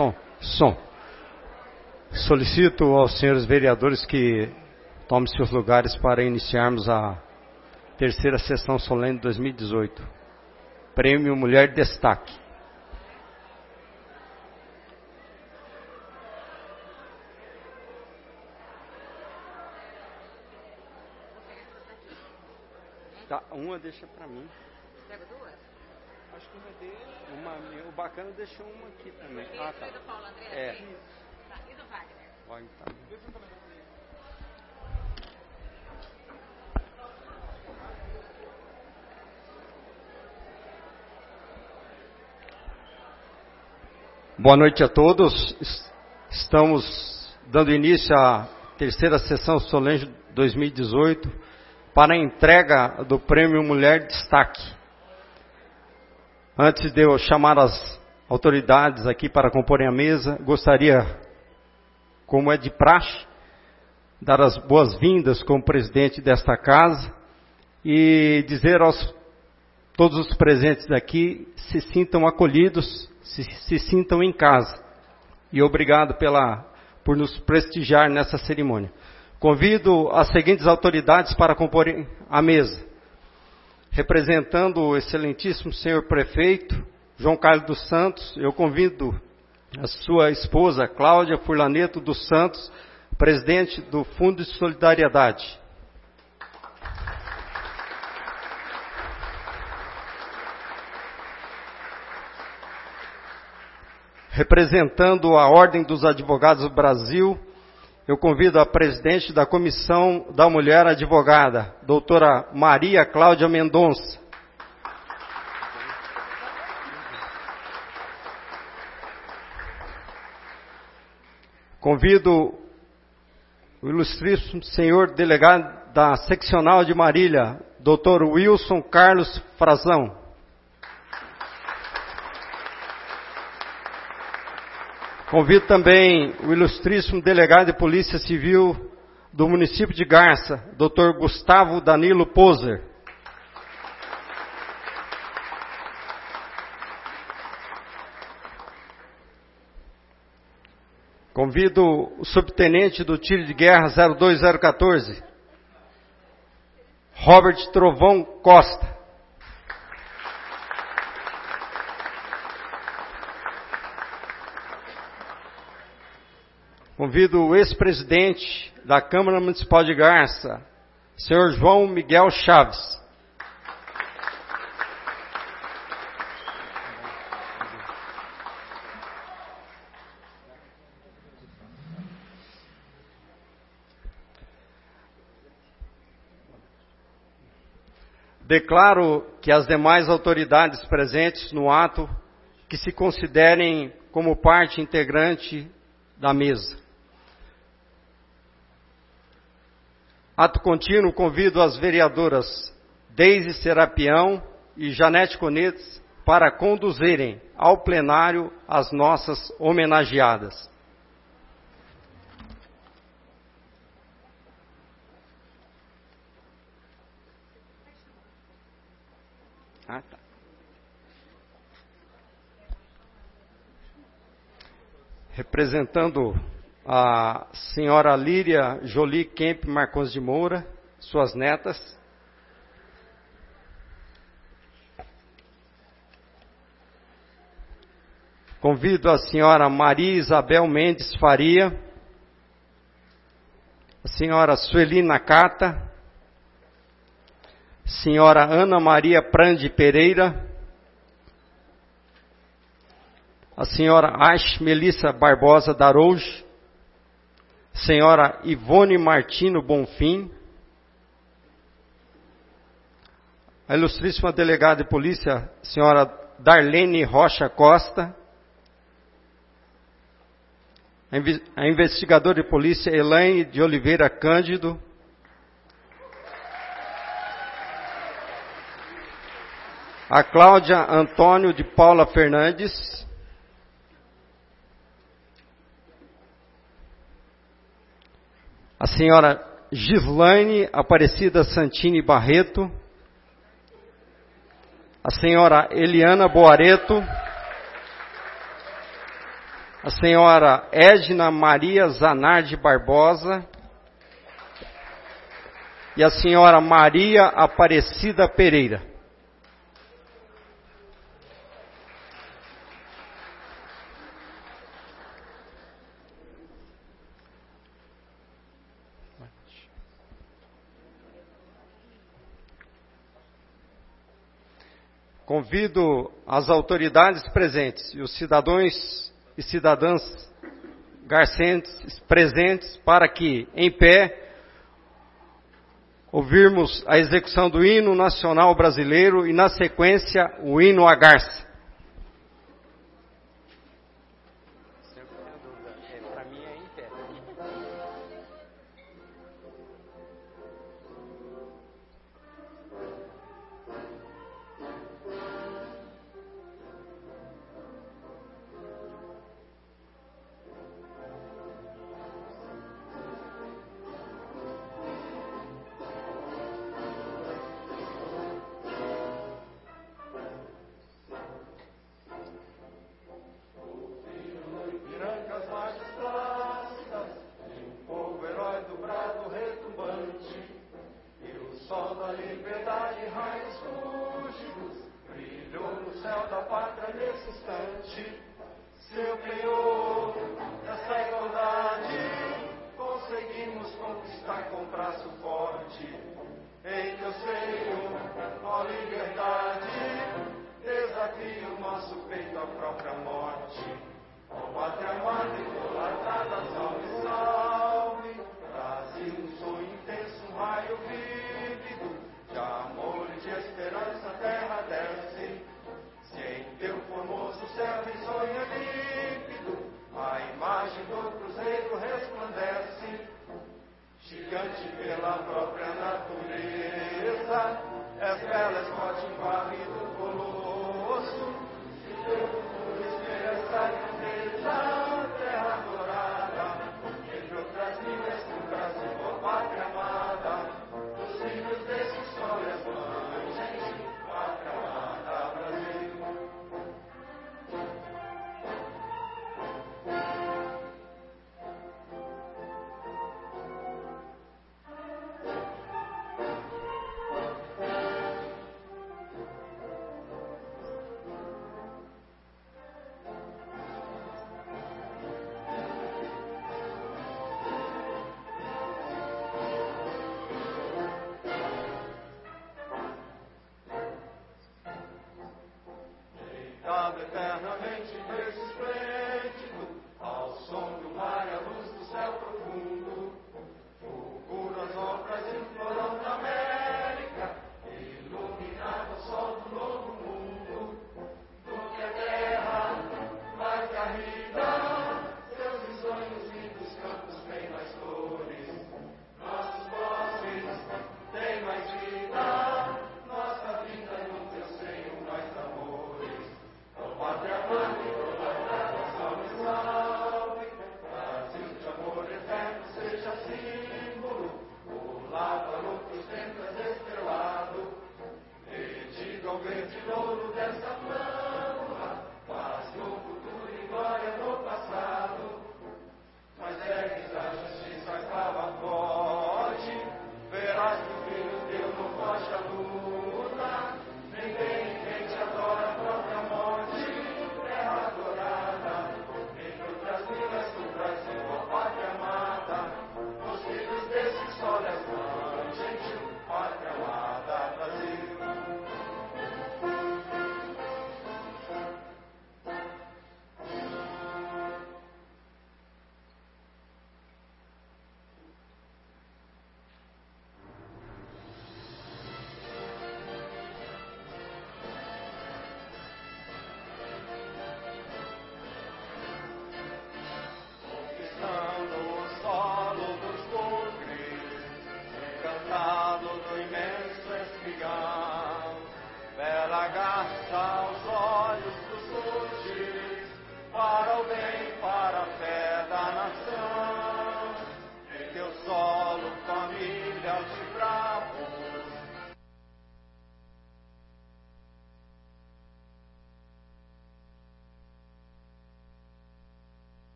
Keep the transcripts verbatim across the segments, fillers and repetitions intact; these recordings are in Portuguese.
som, som. Solicito aos senhores vereadores que tomem seus lugares para iniciarmos a terceira sessão solene de dois mil e dezoito. Prêmio Mulher Destaque. Tá, uma deixa para mim. Pega duas? Acho que uma dele, uma minha. O bacana deixou uma aqui também. Porque Ah, esse tá. foi do Paulo André? É. Tá, e do Wagner? Vai, tá. Boa noite a todos. Estamos dando início à terceira sessão solene dois mil e dezoito para a entrega do Prêmio Mulher Destaque. Antes de eu chamar as autoridades aqui para comporem a mesa, gostaria, como é de praxe, dar as boas-vindas como presidente desta casa e dizer aos todos os presentes aqui se sintam acolhidos, se, se sintam em casa. E obrigado pela, por nos prestigiar nessa cerimônia. Convido as seguintes autoridades para comporem a mesa. Representando o excelentíssimo senhor prefeito, João Carlos dos Santos, eu convido a sua esposa, Cláudia Furlaneto dos Santos, presidente do Fundo de Solidariedade. Representando a Ordem dos Advogados do Brasil, eu convido a presidente da Comissão da Mulher Advogada, doutora Maria Cláudia Mendonça. Convido o ilustríssimo senhor delegado da Seccional de Marília, doutor Wilson Carlos Frazão. Convido também o ilustríssimo delegado de Polícia Civil do município de Garça, doutor Gustavo Danilo Poser. Convido o subtenente do tiro de guerra zero dois zero um quatro, Robert Trovão Costa. Convido o ex-presidente da Câmara Municipal de Garça, senhor João Miguel Chaves. Declaro que as demais autoridades presentes no ato que se considerem como parte integrante da mesa. Ato contínuo, convido as vereadoras Deise Serapião e Janete Conetes para conduzirem ao plenário as nossas homenageadas. Ah, tá. Representando a senhora Líria Jolie Kemp Marcons de Moura, suas netas. Convido a senhora Maria Isabel Mendes Faria, a senhora Sueli Nakata, senhora Ana Maria Prandi Pereira, a senhora Ash Melissa Barbosa Darouge, senhora Ivone Martino Bonfim, a ilustríssima delegada de polícia, senhora Darlene Rocha Costa, a investigadora de polícia Elaine de Oliveira Cândido, a Cláudia Antônio de Paula Fernandes, a senhora Gislaine Aparecida Santini Barreto, a senhora Eliana Boareto, a senhora Edna Maria Zanardi Barbosa e a senhora Maria Aparecida Pereira. Convido as autoridades presentes e os cidadãos e cidadãs garcentes presentes para que, em pé, ouvirmos a execução do hino nacional brasileiro e, na sequência, o hino à Garça.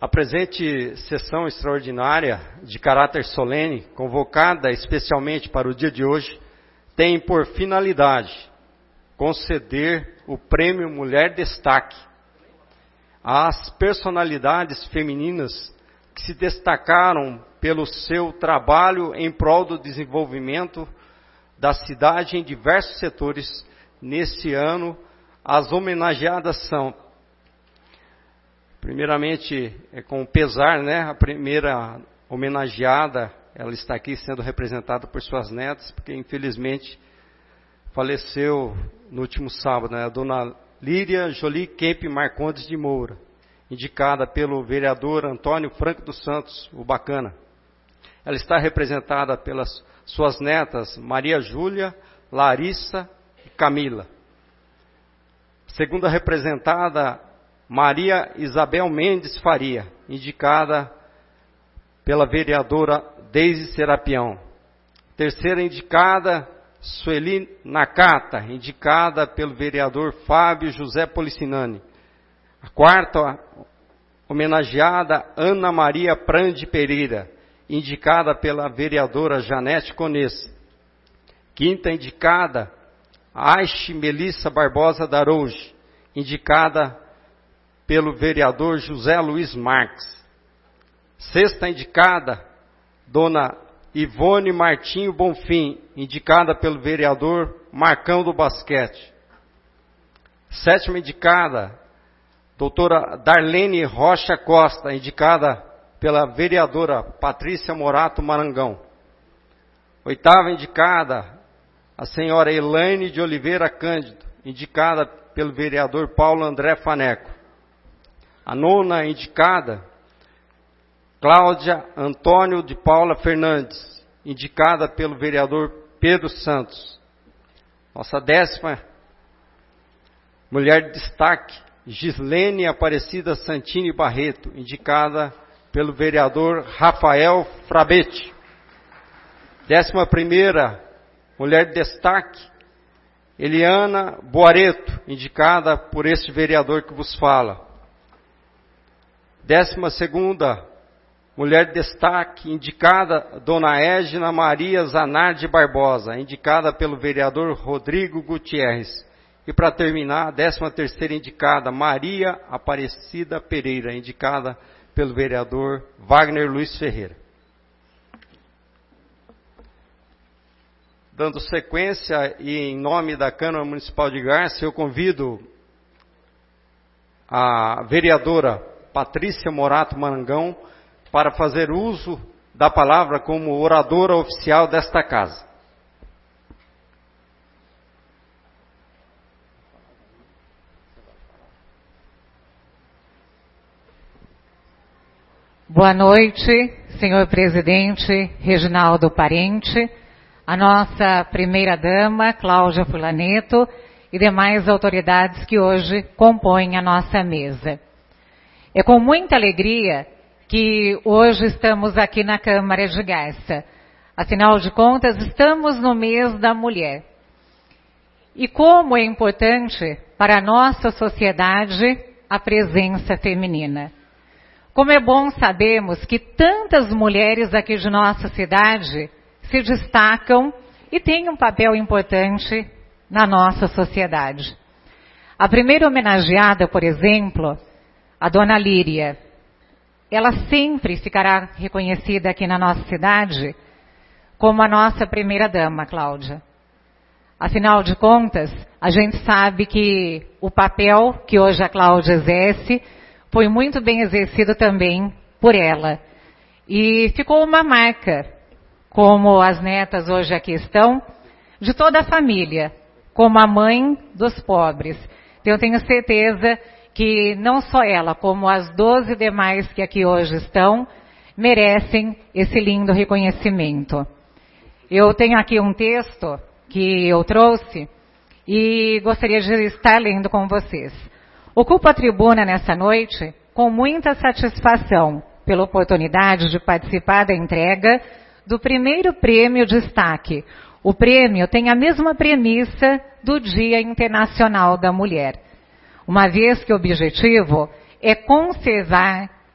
A presente sessão extraordinária, de caráter solene, convocada especialmente para o dia de hoje, tem por finalidade conceder o Prêmio Mulher Destaque às personalidades femininas que se destacaram pelo seu trabalho em prol do desenvolvimento da cidade em diversos setores. Neste ano, as homenageadas são, primeiramente, é com pesar, né? A primeira homenageada, ela está aqui sendo representada por suas netas, porque infelizmente faleceu no último sábado, né? A dona Líria Jolie Kemp Marcondes de Moura, indicada pelo vereador Antônio Franco dos Santos, o Bacana. Ela está representada pelas suas netas Maria Júlia, Larissa e Camila. Segunda representada, Maria Isabel Mendes Faria, indicada pela vereadora Deise Serapião. Terceira indicada, Sueli Nakata, indicada pelo vereador Fábio José Policinani. A quarta homenageada, Ana Maria Prandi Pereira, indicada pela vereadora Janete Conês. Quinta indicada, Aixe Melissa Barbosa Darouge, indicada pelo vereador José Luiz Marques. Sexta indicada, dona Ivone Martinho Bonfim, indicada pelo vereador Marcão do Basquete. Sétima indicada, doutora Darlene Rocha Costa, indicada pela vereadora Patrícia Morato Marangão. Oitava indicada, a senhora Elaine de Oliveira Cândido, indicada pelo vereador Paulo André Faneco. A nona indicada, Cláudia Antônio de Paula Fernandes, indicada pelo vereador Pedro Santos. Nossa décima mulher de destaque, Gislene Aparecida Santini Barreto, indicada pelo vereador Rafael Frabetti. Décima primeira mulher de destaque, Eliana Boareto, indicada por este vereador que vos fala. Décima segunda mulher de destaque, indicada dona Égina Maria Zanardi Barbosa, indicada pelo vereador Rodrigo Gutierrez. E para terminar, a décima terceira indicada, Maria Aparecida Pereira, indicada pelo vereador Wagner Luiz Ferreira. Dando sequência, e em nome da Câmara Municipal de Garça, eu convido a vereadora Patrícia Morato Marangão para fazer uso da palavra como oradora oficial desta casa. Boa noite, senhor presidente Reginaldo Parente, a nossa primeira-dama, Cláudia Fulaneto, e demais autoridades que hoje compõem a nossa mesa. É com muita alegria que hoje estamos aqui na Câmara de Garça. Afinal de contas, estamos no mês da mulher. E como é importante para a nossa sociedade a presença feminina. Como é bom sabermos que tantas mulheres aqui de nossa cidade se destacam e têm um papel importante na nossa sociedade. A primeira homenageada, por exemplo, a dona Líria, ela sempre ficará reconhecida aqui na nossa cidade como a nossa primeira-dama, Cláudia. Afinal de contas, a gente sabe que o papel que hoje a Cláudia exerce foi muito bem exercido também por ela. E ficou uma marca, como as netas hoje aqui estão, de toda a família, como a mãe dos pobres. Então, eu tenho certeza que não só ela, como as doze demais que aqui hoje estão, merecem esse lindo reconhecimento. Eu tenho aqui um texto que eu trouxe e gostaria de estar lendo com vocês. Ocupo a tribuna nessa noite com muita satisfação pela oportunidade de participar da entrega do primeiro prêmio Destaque. O prêmio tem a mesma premissa do Dia Internacional da Mulher, uma vez que o objetivo é conservar,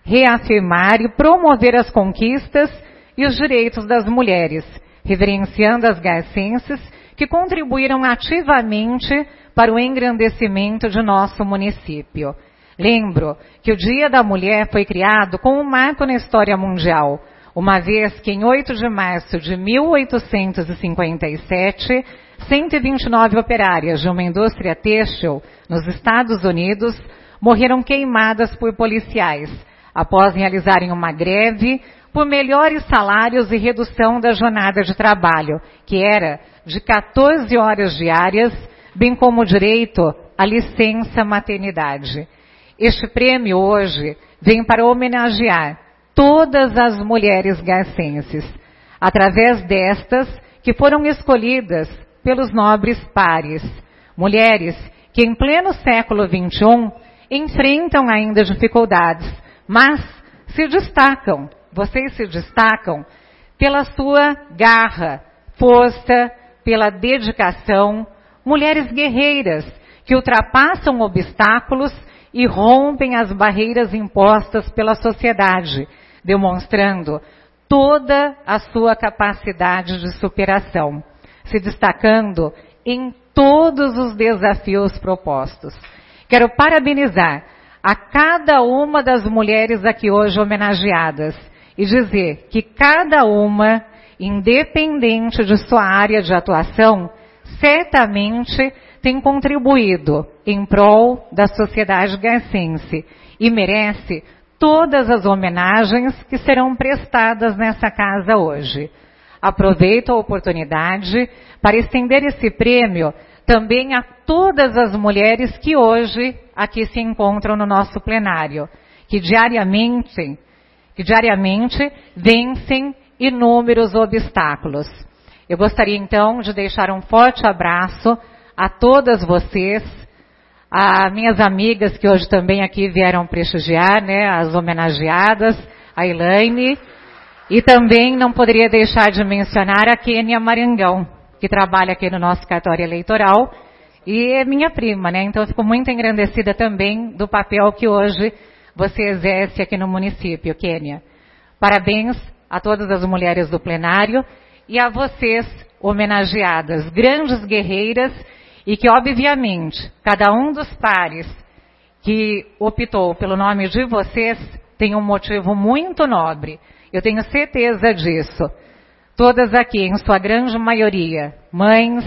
reafirmar e promover as conquistas e os direitos das mulheres, reverenciando as garcenses que contribuíram ativamente para o engrandecimento de nosso município. Lembro que o Dia da Mulher foi criado como um marco na história mundial, uma vez que em oito de março de mil oitocentos e cinquenta e sete, cento e vinte e nove operárias de uma indústria têxtil nos Estados Unidos morreram queimadas por policiais, após realizarem uma greve por melhores salários e redução da jornada de trabalho, que era de quatorze horas diárias, bem como o direito à licença maternidade. Este prêmio hoje vem para homenagear todas as mulheres garcenses, através destas que foram escolhidas pelos nobres pares, mulheres que em pleno século vinte e um enfrentam ainda dificuldades, mas se destacam, vocês se destacam pela sua garra, força, pela dedicação, mulheres guerreiras que ultrapassam obstáculos e rompem as barreiras impostas pela sociedade, demonstrando toda a sua capacidade de superação, se destacando em todos os desafios propostos. Quero parabenizar a cada uma das mulheres aqui hoje homenageadas e dizer que cada uma, independente de sua área de atuação, certamente tem contribuído em prol da sociedade garcense e merece todas as homenagens que serão prestadas nessa casa hoje. Aproveito a oportunidade para estender esse prêmio também a todas as mulheres que hoje aqui se encontram no nosso plenário, que diariamente, que diariamente vencem inúmeros obstáculos. Eu gostaria então de deixar um forte abraço a todas vocês, a minhas amigas que hoje também aqui vieram prestigiar, né, as homenageadas, a Elaine, e também não poderia deixar de mencionar a Kênia Maringão, que trabalha aqui no nosso cartório eleitoral, e é minha prima, né, então eu fico muito engrandecida também do papel que hoje você exerce aqui no município, Kênia. Parabéns a todas as mulheres do plenário e a vocês, homenageadas, grandes guerreiras, e que, obviamente, cada um dos pares que optou pelo nome de vocês tem um motivo muito nobre. Eu tenho certeza disso. Todas aqui, em sua grande maioria, mães,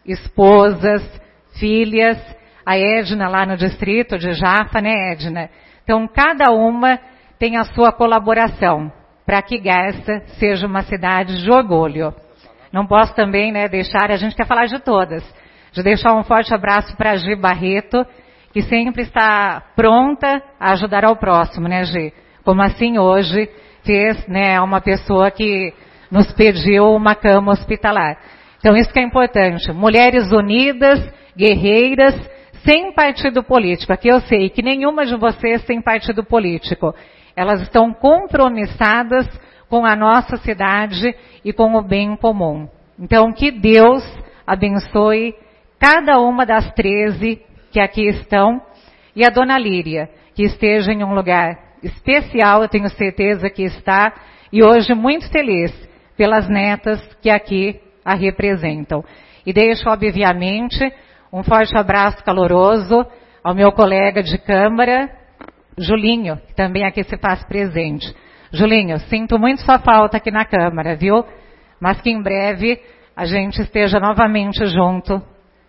esposas, filhas, a Edna lá no distrito de Jafa, né, Edna? Então, cada uma tem a sua colaboração para que Garça seja uma cidade de orgulho. Não posso também, né, deixar, a gente quer falar de todas, de deixar um forte abraço para a Gi Barreto, que sempre está pronta a ajudar ao próximo, né, Gi? Como assim hoje fez, né, uma pessoa que nos pediu uma cama hospitalar. Então isso que é importante, mulheres unidas, guerreiras, sem partido político. Aqui eu sei que nenhuma de vocês tem partido político. Elas estão compromissadas com a nossa cidade e com o bem comum. Então que Deus abençoe cada uma das treze que aqui estão, e a Dona Líria, que esteja em um lugar especial, eu tenho certeza que está, e hoje muito feliz pelas netas que aqui a representam. E deixo, obviamente, um forte abraço caloroso ao meu colega de Câmara, Julinho, que também aqui se faz presente. Julinho, sinto muito sua falta aqui na Câmara, viu? Mas que em breve a gente esteja novamente junto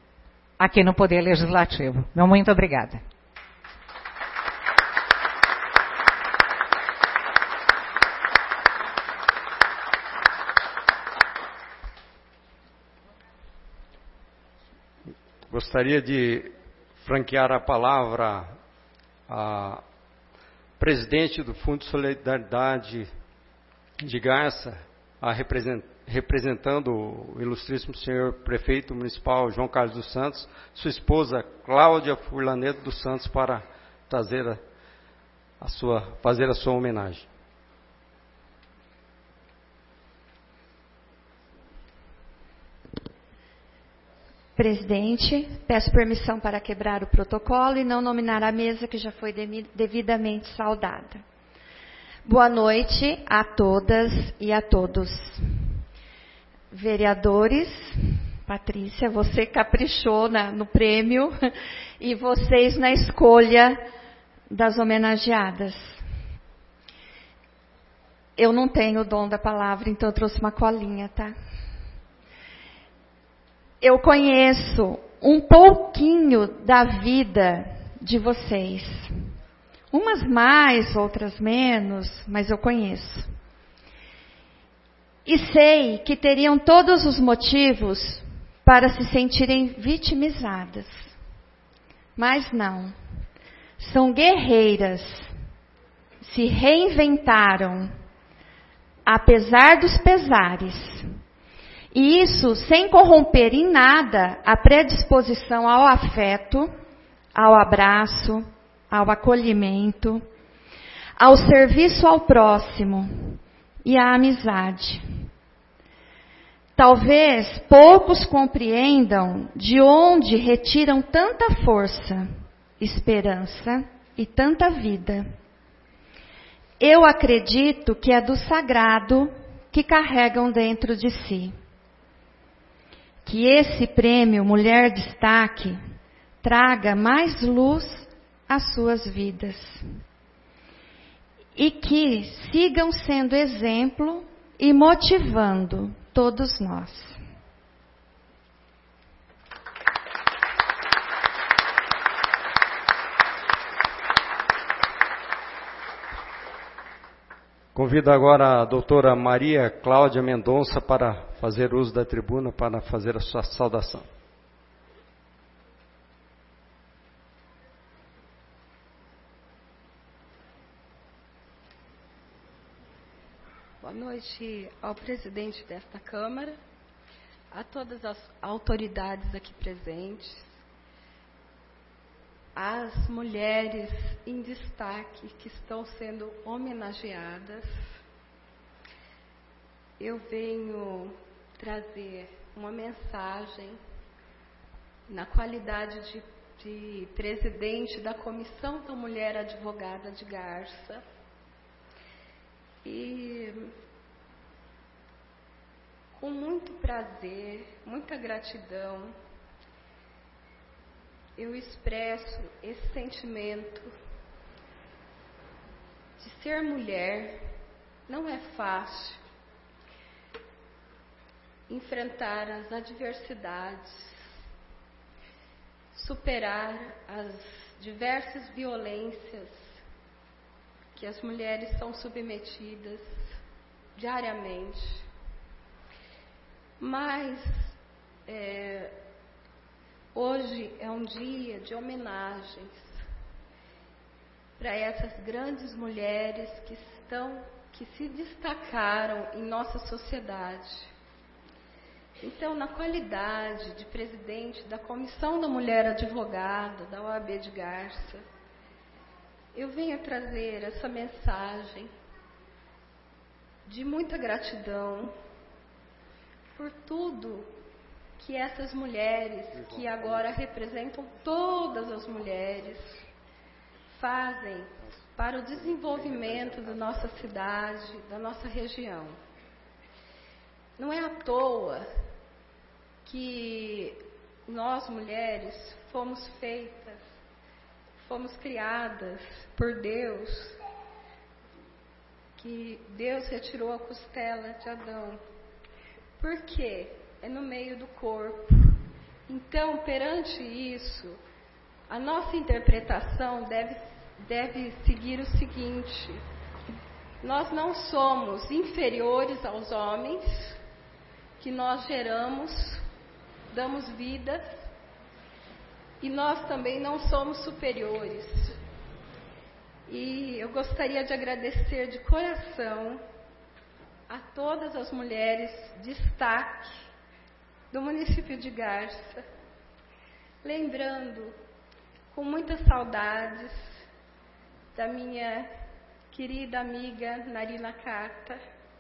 aqui no Poder Legislativo. Meu muito obrigada. Gostaria de franquear a palavra à presidente do Fundo de Solidariedade de Garça, a represent, representando o ilustríssimo senhor prefeito municipal João Carlos dos Santos, sua esposa Cláudia Furlaneto dos Santos, para trazer a, a sua, fazer a sua homenagem. Presidente, peço permissão para quebrar o protocolo e não nominar a mesa que já foi devidamente saudada. Boa noite a todas e a todos. Vereadores, Patrícia, você caprichou na, no prêmio e vocês na escolha das homenageadas. Eu não tenho o dom da palavra, então eu trouxe uma colinha, tá? Eu conheço um pouquinho da vida de vocês. Umas mais, outras menos, mas eu conheço. E sei que teriam todos os motivos para se sentirem vitimizadas. Mas não. São guerreiras. Se reinventaram, apesar dos pesares. E isso sem corromper em nada a predisposição ao afeto, ao abraço, ao acolhimento, ao serviço ao próximo e à amizade. Talvez poucos compreendam de onde retiram tanta força, esperança e tanta vida. Eu acredito que é do sagrado que carregam dentro de si. Que esse prêmio Mulher Destaque traga mais luz às suas vidas. E que sigam sendo exemplo e motivando todos nós. Convido agora a doutora Maria Cláudia Mendonça para fazer uso da tribuna para fazer a sua saudação. Boa noite ao presidente desta Câmara, a todas as autoridades aqui presentes, às mulheres em destaque que estão sendo homenageadas. Eu venho trazer uma mensagem na qualidade de, de presidente da Comissão da Mulher Advogada de Garça. E com muito prazer, muita gratidão, eu expresso esse sentimento de ser mulher. Não é fácil enfrentar as adversidades, superar as diversas violências que as mulheres são submetidas diariamente. Mas é, hoje é um dia de homenagens para essas grandes mulheres que estão, que se destacaram em nossa sociedade. Então, na qualidade de presidente da Comissão da Mulher Advogada da O A B de Garça, eu venho trazer essa mensagem de muita gratidão por tudo que essas mulheres, que agora representam todas as mulheres, fazem para o desenvolvimento da nossa cidade, da nossa região. Não é à toa que nós, mulheres, fomos feitas, fomos criadas por Deus, que Deus retirou a costela de Adão. Por quê? É no meio do corpo. Então, perante isso, a nossa interpretação deve, deve seguir o seguinte: nós não somos inferiores aos homens, que nós geramos, damos vida, e nós também não somos superiores. E eu gostaria de agradecer de coração a todas as mulheres destaque do município de Garça, lembrando com muitas saudades da minha querida amiga Narina Carta,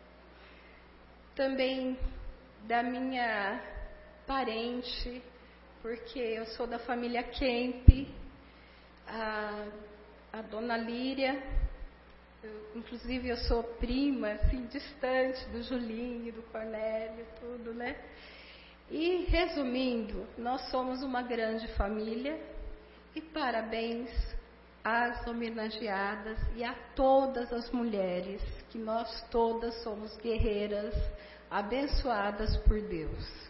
também da minha parente, porque eu sou da família Kemp, a, a dona Líria, Eu, inclusive, eu sou prima, assim, distante do Julinho, do Cornélio, tudo, né? E, resumindo, nós somos uma grande família e parabéns às homenageadas e a todas as mulheres, que nós todas somos guerreiras, abençoadas por Deus.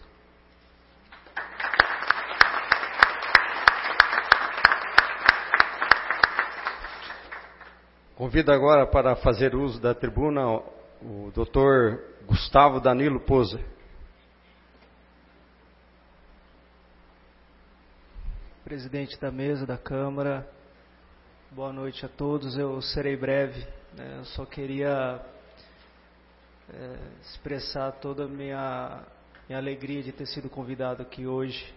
Convido agora para fazer uso da tribuna o doutor Gustavo Danilo Poza. Presidente da mesa da Câmara, boa noite a todos. Eu serei breve, né? Eu só queria é, expressar toda a minha, minha alegria de ter sido convidado aqui hoje,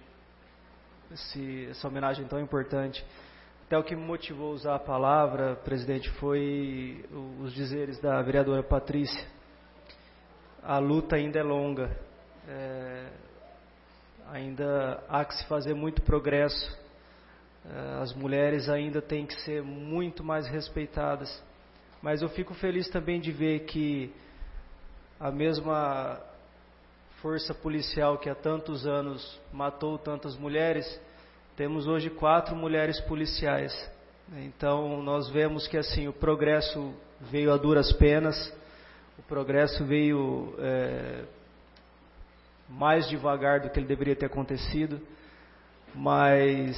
esse, essa homenagem tão importante. Até o que me motivou a usar a palavra, presidente, foi os dizeres da vereadora Patrícia. A luta ainda é longa, é, ainda há que se fazer muito progresso, é, as mulheres ainda têm que ser muito mais respeitadas. Mas eu fico feliz também de ver que a mesma força policial que há tantos anos matou tantas mulheres, temos hoje quatro mulheres policiais. Então nós vemos que assim o progresso veio a duras penas, o progresso veio é, mais devagar do que ele deveria ter acontecido, mas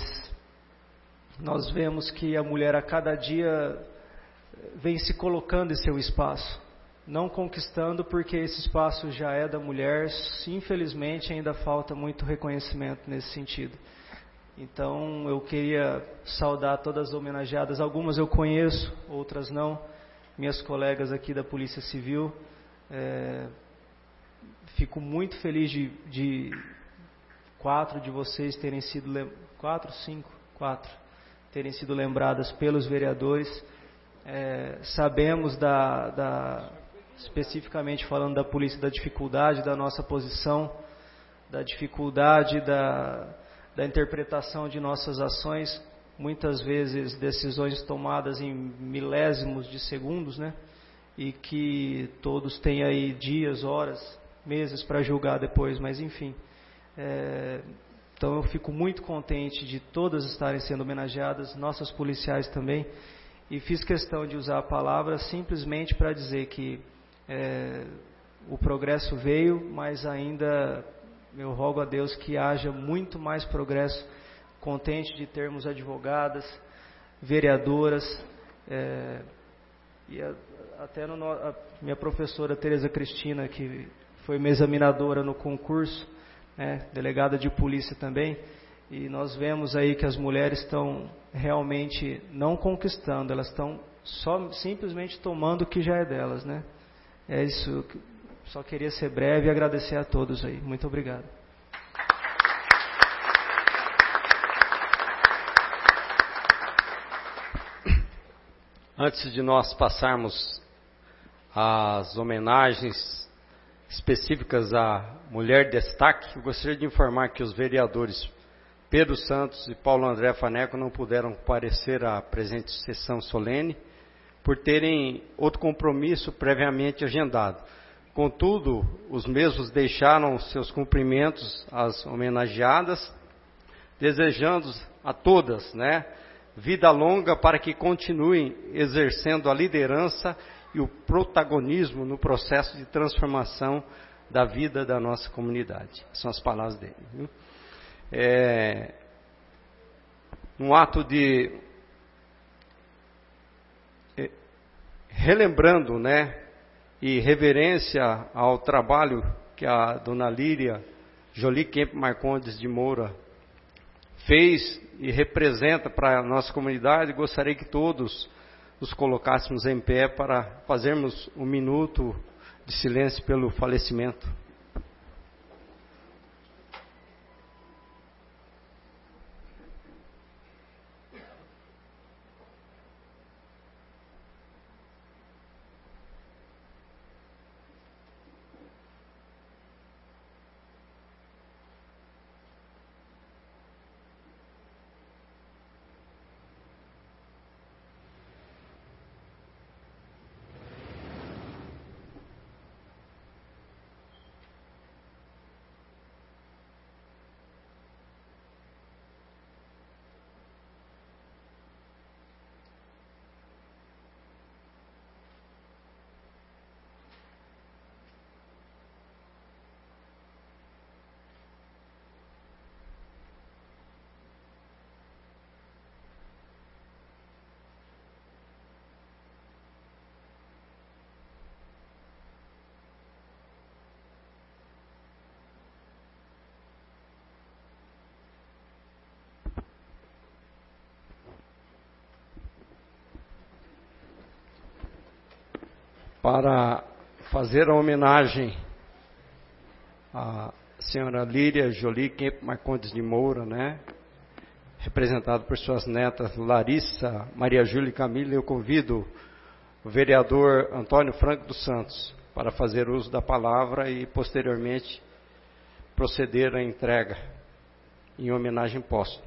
nós vemos que a mulher a cada dia vem se colocando em seu espaço, não conquistando, porque esse espaço já é da mulher. Infelizmente ainda falta muito reconhecimento nesse sentido. Então eu queria saudar todas as homenageadas, algumas eu conheço, outras não, minhas colegas aqui da Polícia Civil. É, fico muito feliz de, de quatro de vocês terem sido, quatro, cinco, quatro, terem sido lembradas pelos vereadores. É, sabemos da, da, especificamente falando da polícia, da dificuldade da nossa posição, da dificuldade da da interpretação de nossas ações, muitas vezes decisões tomadas em milésimos de segundos, né? E que todos têm aí dias, horas, meses para julgar depois, mas enfim. É, então eu fico muito contente de todas estarem sendo homenageadas, nossas policiais também, e fiz questão de usar a palavra simplesmente para dizer que é, o progresso veio, mas ainda eu rogo a Deus que haja muito mais progresso. Contente de termos advogadas, vereadoras, é, e a, até no, a minha professora Tereza Cristina, que foi minha examinadora no concurso, né, delegada de polícia também, e nós vemos aí que as mulheres estão realmente não conquistando, elas estão só simplesmente tomando o que já é delas, né? É isso. Só queria ser breve e agradecer a todos aí. Muito obrigado. Antes de nós passarmos às homenagens específicas à mulher destaque, eu gostaria de informar que os vereadores Pedro Santos e Paulo André Faneco não puderam comparecer à presente sessão solene por terem outro compromisso previamente agendado. Contudo, os mesmos deixaram seus cumprimentos às homenageadas, desejando a todas, né, vida longa para que continuem exercendo a liderança e o protagonismo no processo de transformação da vida da nossa comunidade. São as palavras dele. Viu? É, um ato de é, relembrando, né, e reverência ao trabalho que a dona Líria Jolie Kemp Marcondes de Moura fez e representa para a nossa comunidade, gostaria que todos nos colocássemos em pé para fazermos um minuto de silêncio pelo falecimento. para fazer a homenagem à senhora Líria Jolie Kemp Marcondes de Moura, né? Representado por suas netas Larissa, Maria Júlia e Camila. Eu convido o vereador Antônio Franco dos Santos para fazer uso da palavra e, posteriormente, proceder à entrega em homenagem póstuma.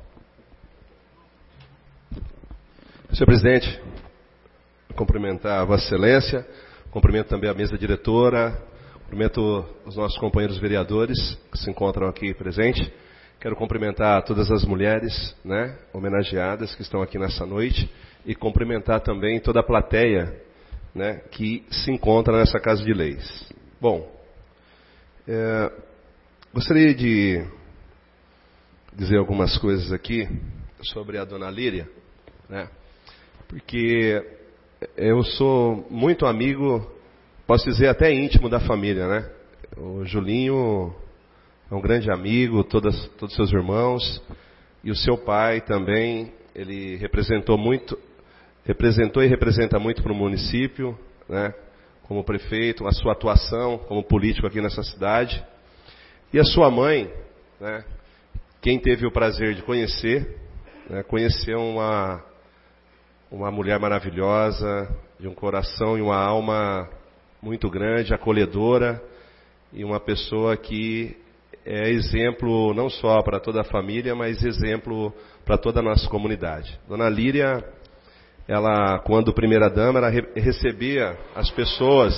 Senhor presidente, cumprimentar a Vossa Excelência, cumprimento também a mesa diretora, cumprimento os nossos companheiros vereadores que se encontram aqui presentes. Quero cumprimentar todas as mulheres, né, homenageadas que estão aqui nessa noite e cumprimentar também toda a plateia, né, que se encontra nessa Casa de Leis. Bom, é, gostaria de dizer algumas coisas aqui sobre a dona Líria, né, porque eu sou muito amigo, posso dizer até íntimo da família, né? O Julinho é um grande amigo, todas, todos seus irmãos, e o seu pai também, ele representou muito, representou e representa muito para o município, né? Como prefeito, a sua atuação como político aqui nessa cidade. E a sua mãe, né? Quem teve o prazer de conhecer, né? Conheceu uma, uma mulher maravilhosa, de um coração e uma alma muito grande, acolhedora, e uma pessoa que é exemplo não só para toda a família, mas exemplo para toda a nossa comunidade. Dona Líria, ela, quando primeira-dama, ela re- recebia as pessoas,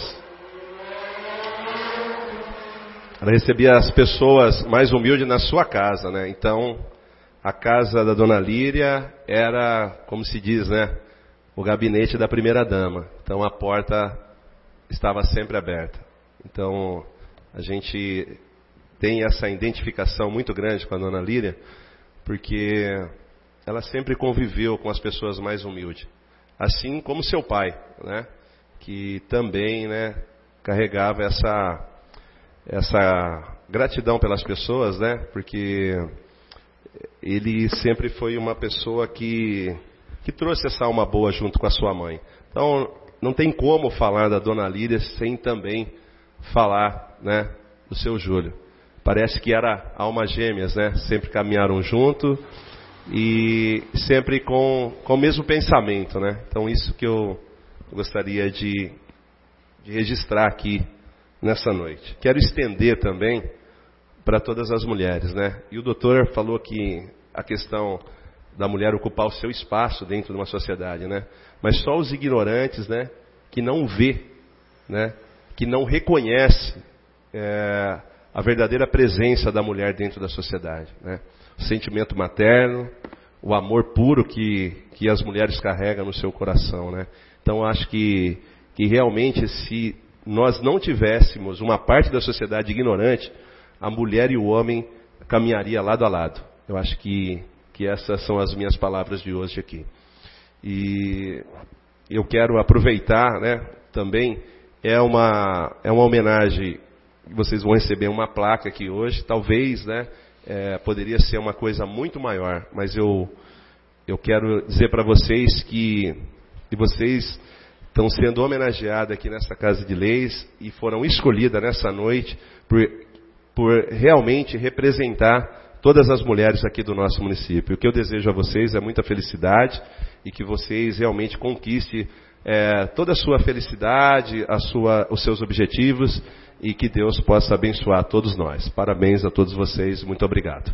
ela recebia as pessoas mais humildes na sua casa, né? Então, a casa da Dona Líria era, como se diz, né, o gabinete da primeira-dama. Então, a porta estava sempre aberta. Então, a gente tem essa identificação muito grande com a Dona Líria, porque ela sempre conviveu com as pessoas mais humildes. Assim como seu pai, né, que também, né, carregava essa, essa gratidão pelas pessoas, né, porque ele sempre foi uma pessoa que, que trouxe essa alma boa junto com a sua mãe. Então, não tem como falar da Dona Líria sem também falar, né, do seu Júlio. Parece que era almas gêmeas, né? Sempre caminharam junto e sempre com, com o mesmo pensamento, né? Então, isso que eu gostaria de, de registrar aqui nessa noite. Quero estender também para todas as mulheres, né? E o doutor falou que a questão da mulher ocupar o seu espaço dentro de uma sociedade, né? Mas só os ignorantes, né, que não vê, né, que não reconhece é, a verdadeira presença da mulher dentro da sociedade, né? O sentimento materno, o amor puro que, que as mulheres carregam no seu coração, né? Então, acho que, que realmente, se nós não tivéssemos uma parte da sociedade ignorante, a mulher e o homem caminharia lado a lado. Eu acho que, que essas são as minhas palavras de hoje aqui. E eu quero aproveitar, né, também, é uma, é uma homenagem. Vocês vão receber uma placa aqui hoje, talvez, né, é, poderia ser uma coisa muito maior, mas eu, eu quero dizer para vocês que, que vocês estão sendo homenageados aqui nessa Casa de Leis e foram escolhidas nessa noite por, por realmente representar todas as mulheres aqui do nosso município. O que eu desejo a vocês é muita felicidade e que vocês realmente conquistem é, toda a sua felicidade, a sua, os seus objetivos, e que Deus possa abençoar todos nós. Parabéns a todos vocês. Muito obrigado.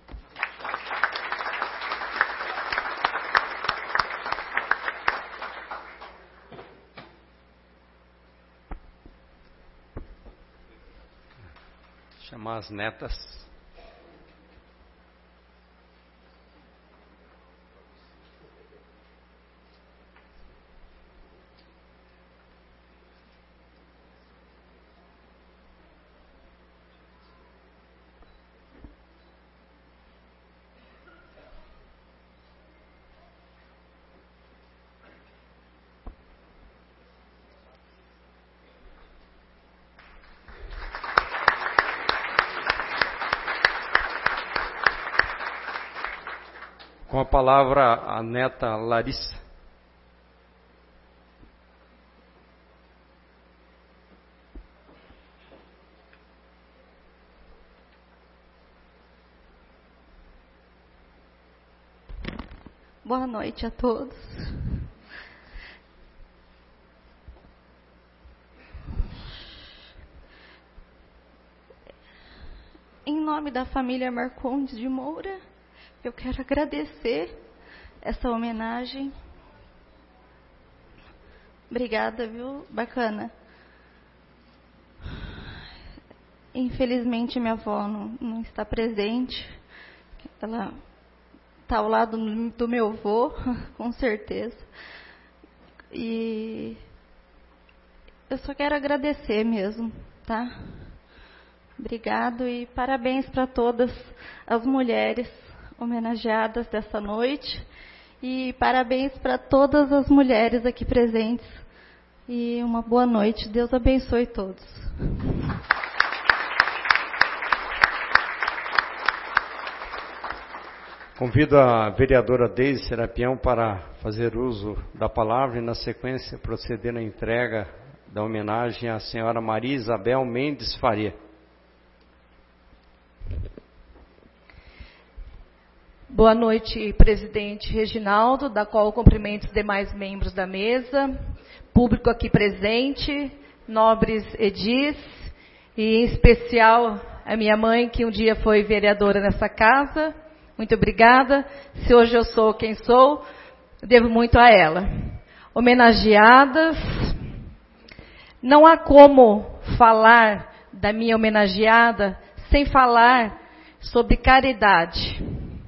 Chamar as netas. Com a palavra, a neta Larissa. Boa noite a todos. Em nome da família Marcondes de Moura, eu quero agradecer essa homenagem. Obrigada, viu? Bacana. Infelizmente, minha avó não, não está presente. Ela está ao lado do meu avô, com certeza. E eu só quero agradecer mesmo, tá? Obrigado e parabéns para todas as mulheres homenageadas dessa noite. E parabéns para todas as mulheres aqui presentes. E uma boa noite. Deus abençoe todos. Convido a vereadora Deise Serapião para fazer uso da palavra e, na sequência, proceder na entrega da homenagem à senhora Maria Isabel Mendes Faria. Boa noite, presidente Reginaldo, da qual cumprimento os demais membros da mesa, público aqui presente, nobres edis, e em especial a minha mãe, que um dia foi vereadora nessa casa. Muito obrigada. Se hoje eu sou quem sou, devo muito a ela. Homenageadas, não há como falar da minha homenageada sem falar sobre caridade.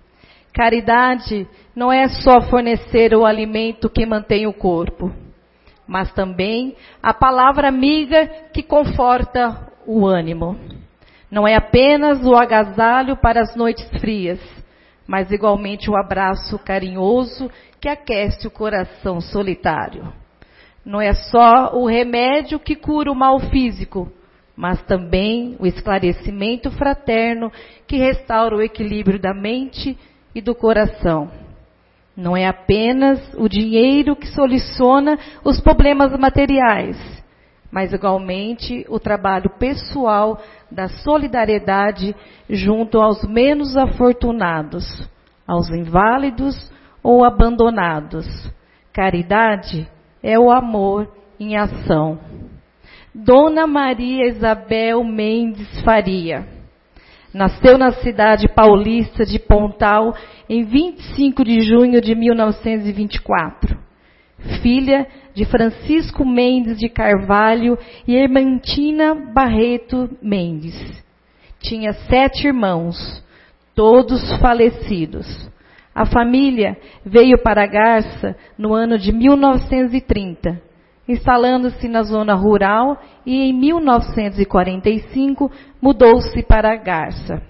Caridade não é só fornecer o alimento que mantém o corpo, mas também a palavra amiga que conforta o ânimo. Não é apenas o agasalho para as noites frias, mas igualmente o abraço carinhoso que aquece o coração solitário. Não é só o remédio que cura o mal físico, mas também o esclarecimento fraterno que restaura o equilíbrio da mente e do coração. Não é apenas o dinheiro que soluciona os problemas materiais, mas igualmente o trabalho pessoal da solidariedade junto aos menos afortunados, aos inválidos ou abandonados. Caridade é o amor em ação. Dona Maria Isabel Mendes Faria nasceu na cidade paulista de Pontal em vinte e cinco de junho de mil novecentos e vinte e quatro. Filha de Francisco Mendes de Carvalho e Hermantina Barreto Mendes. Tinha sete irmãos, todos falecidos. A família veio para Garça no ano de mil novecentos e trinta, instalando-se na zona rural, e em mil novecentos e quarenta e cinco mudou-se para Garça.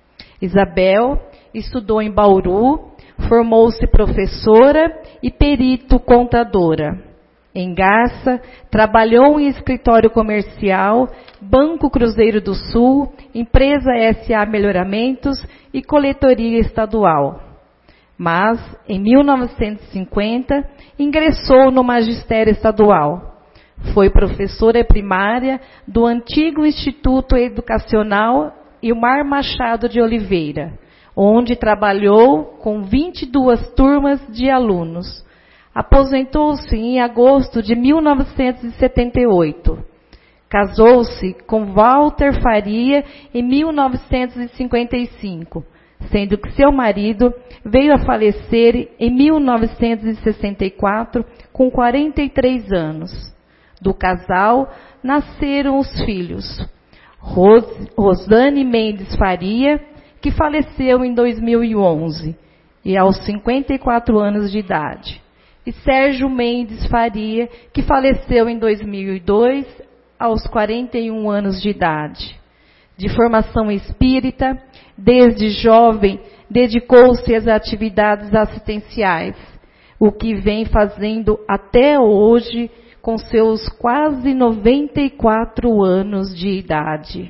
Isabel estudou em Bauru, formou-se professora e perito contadora. Em Garça, trabalhou em escritório comercial, Banco Cruzeiro do Sul, Empresa S A Melhoramentos e Coletoria Estadual. Mas, em mil novecentos e cinquenta, ingressou no magistério estadual. Foi professora primária do antigo Instituto Educacional Ilmar Machado de Oliveira, onde trabalhou com vinte e duas turmas de alunos. Aposentou-se em agosto de mil novecentos e setenta e oito. Casou-se com Walter Faria em mil novecentos e cinquenta e cinco, sendo que seu marido veio a falecer em mil novecentos e sessenta e quatro, com quarenta e três anos. Do casal nasceram os filhos Ros, Rosane Mendes Faria, que faleceu em dois mil e onze, e aos cinquenta e quatro anos de idade, e Sérgio Mendes Faria, que faleceu em dois mil e dois, aos quarenta e um anos de idade. De formação espírita, desde jovem, dedicou-se às atividades assistenciais, o que vem fazendo até hoje com seus quase noventa e quatro anos de idade.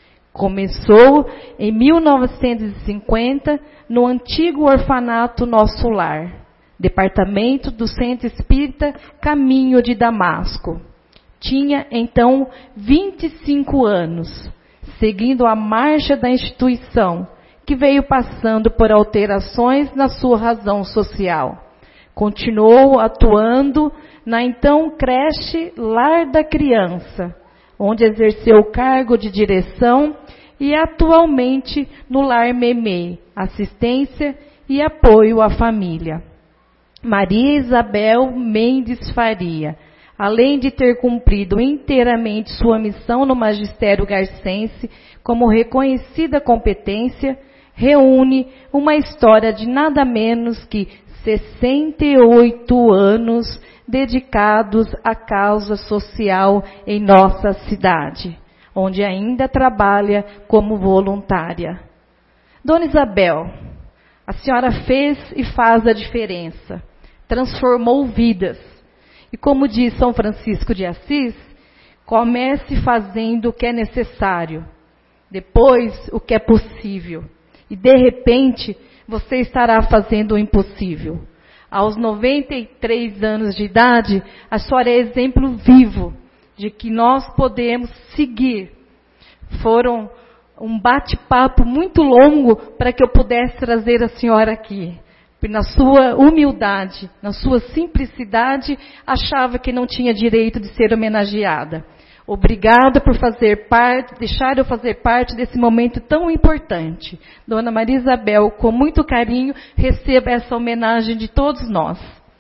Começou em mil novecentos e cinquenta no antigo orfanato Nosso Lar, departamento do Centro Espírita Caminho de Damasco. Tinha então vinte e cinco anos, seguindo a marcha da instituição, que veio passando por alterações na sua razão social, Continuou atuando na então creche Lar da Criança, onde exerceu o cargo de direção, e atualmente no Lar Memei, assistência e apoio à família. Maria Isabel Mendes Faria, além de ter cumprido inteiramente sua missão no magistério garcense como reconhecida competência, reúne uma história de nada menos que sessenta e oito anos dedicados à causa social em nossa cidade, onde ainda trabalha como voluntária. Dona Isabel, a senhora fez e faz a diferença, transformou vidas. E como diz São Francisco de Assis, comece fazendo o que é necessário, depois o que é possível. E de repente, você estará fazendo o impossível. Aos noventa e três anos de idade, a senhora é exemplo vivo de que nós podemos seguir. Foram um bate-papo muito longo para que eu pudesse trazer a senhora aqui. Na sua humildade, na sua simplicidade, achava que não tinha direito de ser homenageada. Obrigada por fazer parte, deixar eu fazer parte desse momento tão importante. Dona Maria Isabel, com muito carinho, receba essa homenagem de todos nós.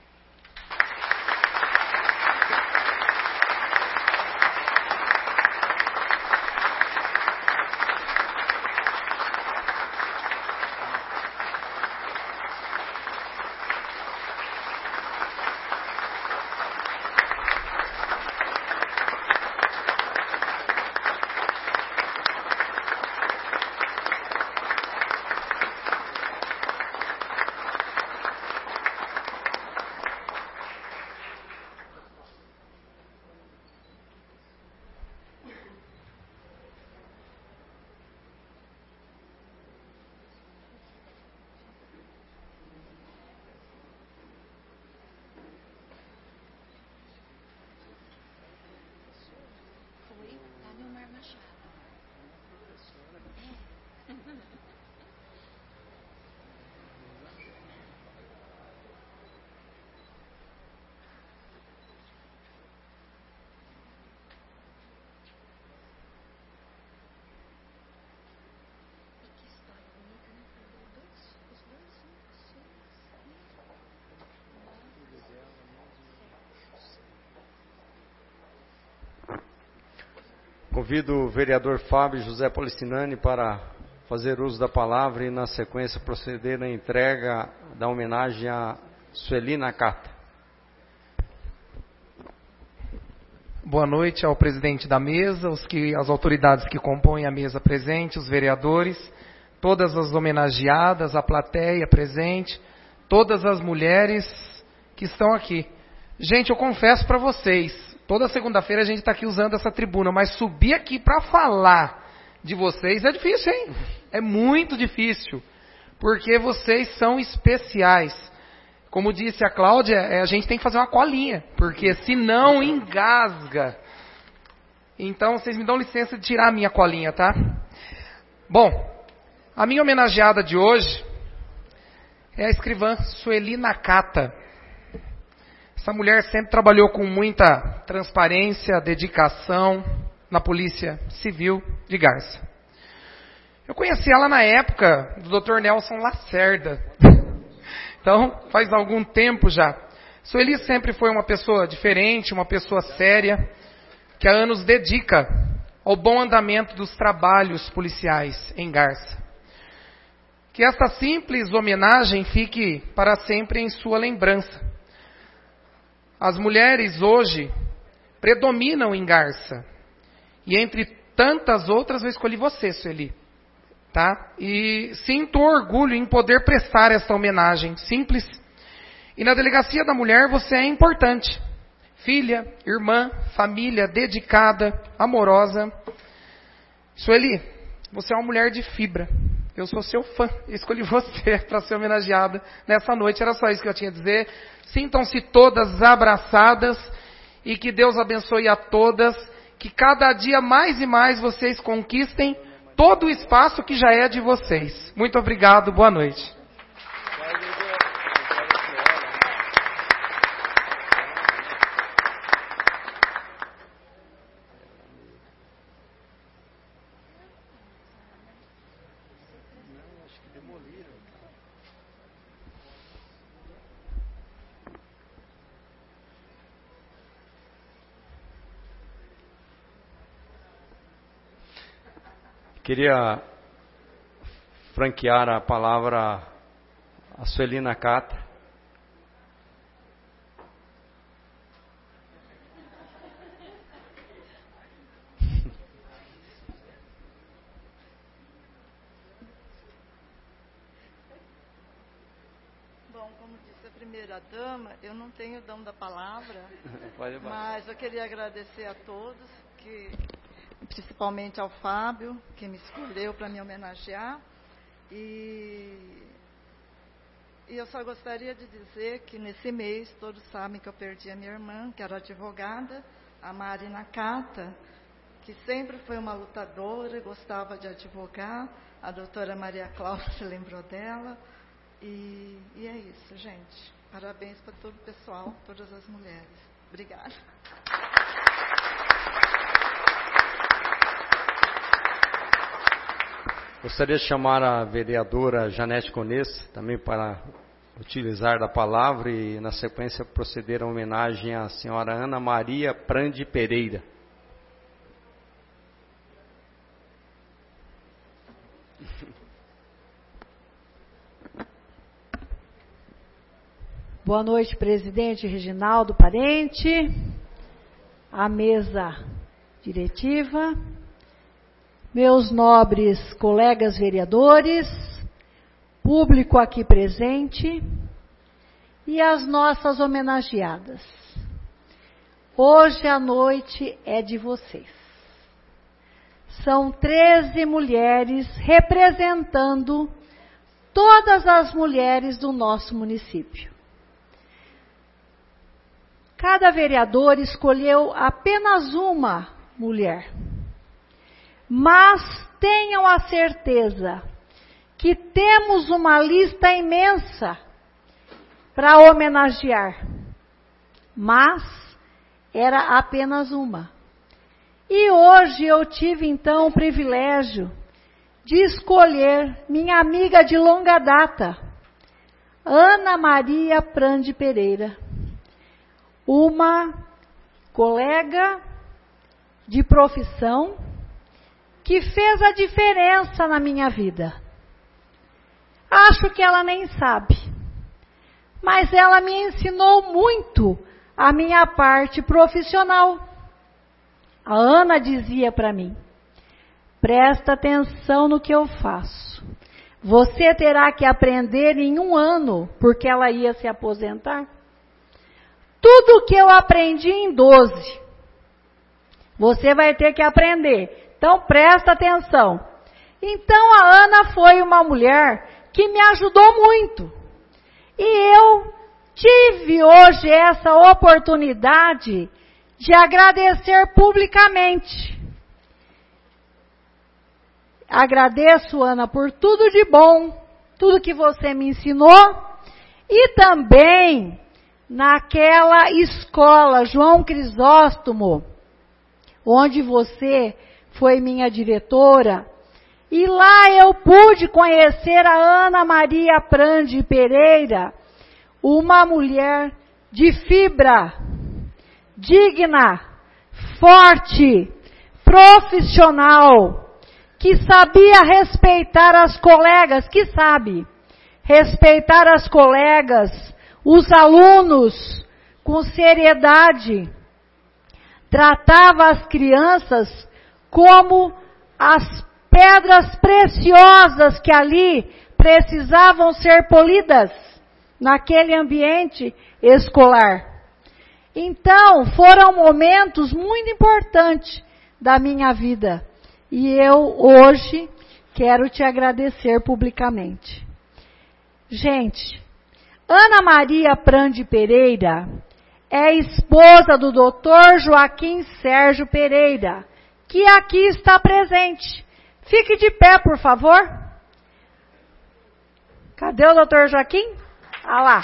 Convido o vereador Fábio José Policinani para fazer uso da palavra e, na sequência, proceder na entrega da homenagem a Sueli Nakata. Boa noite ao presidente da mesa, os que, as autoridades que compõem a mesa presente, os vereadores, todas as homenageadas, a plateia presente, todas as mulheres que estão aqui. Gente, eu confesso para vocês, toda segunda-feira a gente está aqui usando essa tribuna, mas subir aqui para falar de vocês é difícil, hein? É muito difícil, porque vocês são especiais. Como disse a Cláudia, a gente tem que fazer uma colinha, porque senão engasga. Então, vocês me dão licença de tirar a minha colinha, tá? Bom, a minha homenageada de hoje é a escrivã Sueli Nakata. Essa mulher sempre trabalhou com muita transparência, dedicação na Polícia Civil de Garça. Eu conheci ela na época do doutor Nelson Lacerda. Então, faz algum tempo já. Sueli sempre foi uma pessoa diferente, uma pessoa séria, que há anos dedica ao bom andamento dos trabalhos policiais em Garça. Que esta simples homenagem fique para sempre em sua lembrança. As mulheres hoje predominam em Garça. E entre tantas outras, eu escolhi você, Sueli. Tá? E sinto orgulho em poder prestar esta homenagem simples. E na Delegacia da Mulher você é importante. Filha, irmã, família, dedicada, amorosa. Sueli, você é uma mulher de fibra. Eu sou seu fã. Eu escolhi você para ser homenageada nessa noite. Era só isso que eu tinha a dizer. Sintam-se todas abraçadas. E que Deus abençoe a todas. Que cada dia mais e mais vocês conquistem todo o espaço que já é de vocês. Muito obrigado, boa noite. Queria franquear a palavra a Suelina Cata. Bom, como disse a primeira dama, eu não tenho dom da palavra, Pode mas eu queria agradecer a todos, que, principalmente ao Fábio, que me escolheu para me homenagear. E, e eu só gostaria de dizer que nesse mês, todos sabem que eu perdi a minha irmã, que era advogada, a Mari Nakata, que sempre foi uma lutadora, gostava de advogar. A doutora Maria Cláudia se lembrou dela. E, e é isso, gente. Parabéns para todo o pessoal, todas as mulheres. Obrigada. Gostaria de chamar a vereadora Janete Conês também para utilizar da palavra e, na sequência, proceder a homenagem à senhora Ana Maria Prandi Pereira. Boa noite, presidente Reginaldo Parente, a mesa diretiva, meus nobres colegas vereadores, público aqui presente e as nossas homenageadas. Hoje a noite é de vocês. São treze mulheres representando todas as mulheres do nosso município. Cada vereador escolheu apenas uma mulher. Mas tenham a certeza que temos uma lista imensa para homenagear. Mas era apenas uma. E hoje eu tive então o privilégio de escolher minha amiga de longa data, Ana Maria Prandi Pereira. Uma colega de profissão que fez a diferença na minha vida. Acho que ela nem sabe, mas ela me ensinou muito a minha parte profissional. A Ana dizia para mim: presta atenção no que eu faço. Você terá que aprender em um ano, porque ela ia se aposentar. Tudo que eu aprendi em doze, você vai ter que aprender. Então, presta atenção. Então, a Ana foi uma mulher que me ajudou muito. E eu tive hoje essa oportunidade de agradecer publicamente. Agradeço, Ana, por tudo de bom, tudo que você me ensinou. E também naquela escola João Crisóstomo, onde você foi minha diretora, e lá eu pude conhecer a Ana Maria Prandi Pereira, uma mulher de fibra, digna, forte, profissional, que sabia respeitar as colegas, que sabe respeitar as colegas, os alunos, com seriedade. Tratava as crianças como as pedras preciosas que ali precisavam ser polidas naquele ambiente escolar. Então, foram momentos muito importantes da minha vida. E eu, hoje, quero te agradecer publicamente. Gente, Ana Maria Prandi Pereira é esposa do doutor Joaquim Sérgio Pereira, que aqui está presente. Fique de pé, por favor. Cadê o doutor Joaquim? Ah lá.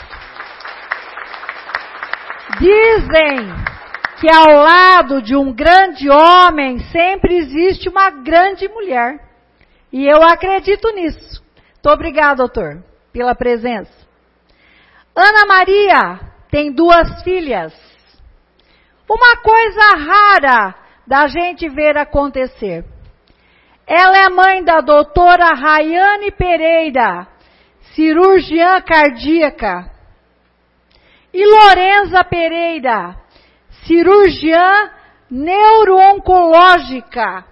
Dizem que ao lado de um grande homem sempre existe uma grande mulher. E eu acredito nisso. Muito obrigada, doutor, pela presença. Ana Maria tem duas filhas. Uma coisa rara da gente ver acontecer. Ela é mãe da doutora Rayane Pereira, cirurgiã cardíaca. E Lorenza Pereira, cirurgiã neuro-oncológica.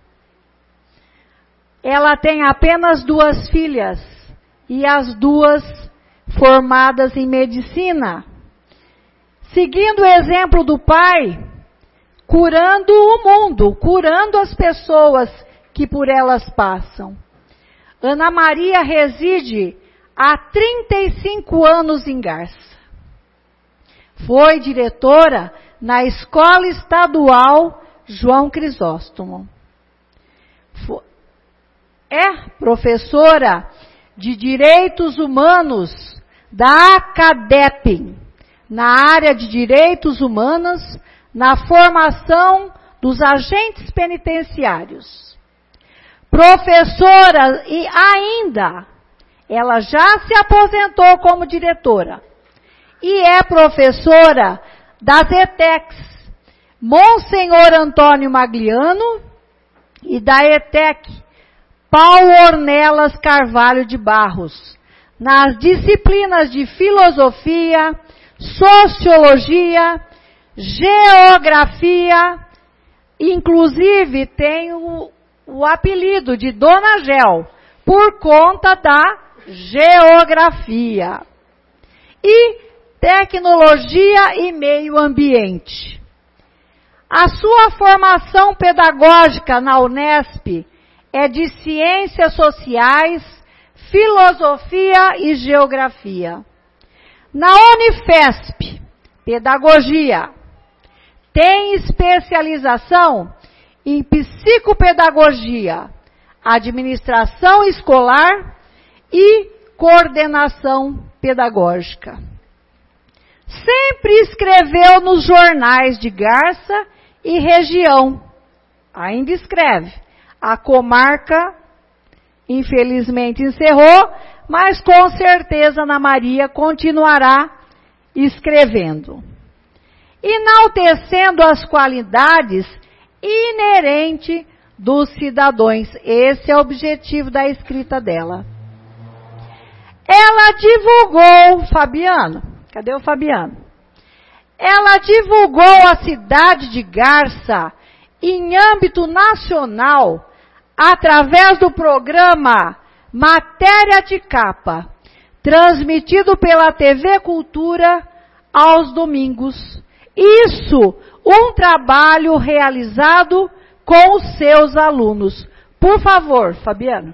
Ela tem apenas duas filhas e as duas formadas em medicina. Seguindo o exemplo do pai, curando o mundo, curando as pessoas que por elas passam. Ana Maria reside há trinta e cinco anos em Garça. Foi diretora na Escola Estadual João Crisóstomo. É professora de Direitos Humanos da ACADEP, na área de Direitos Humanos, na formação dos agentes penitenciários. Professora e ainda, ela já se aposentou como diretora e é professora das E T E Cs, Monsenhor Antônio Magliano, e da E T E C, Paulo Ornelas Carvalho de Barros, nas disciplinas de filosofia, sociologia, geografia, inclusive tem o, o apelido de Dona Gel, por conta da geografia. E tecnologia e meio ambiente. A sua formação pedagógica na Unesp é de ciências sociais, filosofia e geografia. Na Unifesp, pedagogia. Tem especialização em psicopedagogia, administração escolar e coordenação pedagógica. Sempre escreveu nos jornais de Garça e região. Ainda escreve. A comarca, infelizmente, encerrou, mas com certeza Ana Maria continuará escrevendo. Enaltecendo as qualidades inerentes dos cidadãos. Esse é o objetivo da escrita dela. Ela divulgou, Fabiano, cadê o Fabiano? Ela divulgou a cidade de Garça em âmbito nacional através do programa Matéria de Capa, transmitido pela T V Cultura aos domingos. Isso, um trabalho realizado com os seus alunos. Por favor, Fabiano.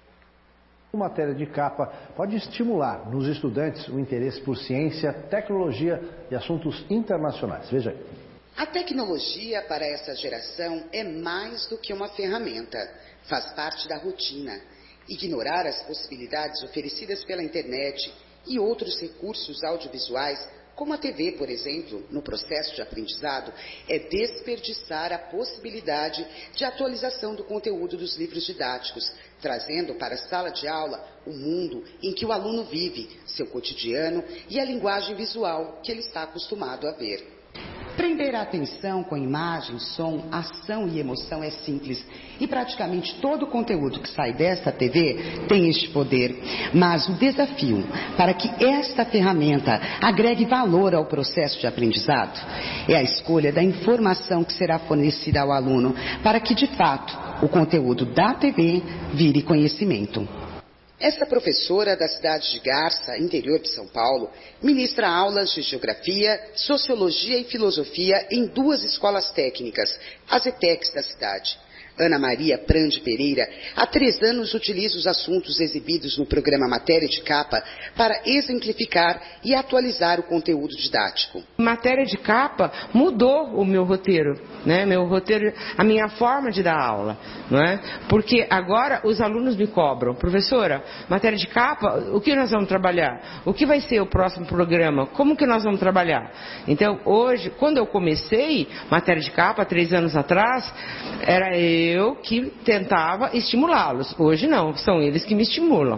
Matéria de Capa pode estimular nos estudantes o interesse por ciência, tecnologia e assuntos internacionais. Veja aí. A tecnologia para essa geração é mais do que uma ferramenta. Faz parte da rotina. Ignorar as possibilidades oferecidas pela internet e outros recursos audiovisuais, como a T V, por exemplo, no processo de aprendizado, é desperdiçar a possibilidade de atualização do conteúdo dos livros didáticos, trazendo para a sala de aula o mundo em que o aluno vive, seu cotidiano e a linguagem visual que ele está acostumado a ver. Prender a atenção com imagem, som, ação e emoção é simples. E praticamente todo o conteúdo que sai desta T V tem este poder. Mas o desafio para que esta ferramenta agregue valor ao processo de aprendizado é a escolha da informação que será fornecida ao aluno para que, de fato, o conteúdo da T V vire conhecimento. Esta professora da cidade de Garça, interior de São Paulo, ministra aulas de geografia, sociologia e filosofia em duas escolas técnicas, as E T E Cs da cidade. Ana Maria Prande Pereira, há três anos utiliza os assuntos exibidos no programa Matéria de Capa para exemplificar e atualizar o conteúdo didático. Matéria de Capa mudou o meu roteiro, né? Meu roteiro, a minha forma de dar aula, não é? Porque agora os alunos me cobram, professora, matéria de capa, o que nós vamos trabalhar? O que vai ser o próximo programa? Como que nós vamos trabalhar? Então, hoje, quando eu comecei matéria de capa, três anos atrás, era eu que tentava estimulá-los. Hoje não, são eles que me estimulam.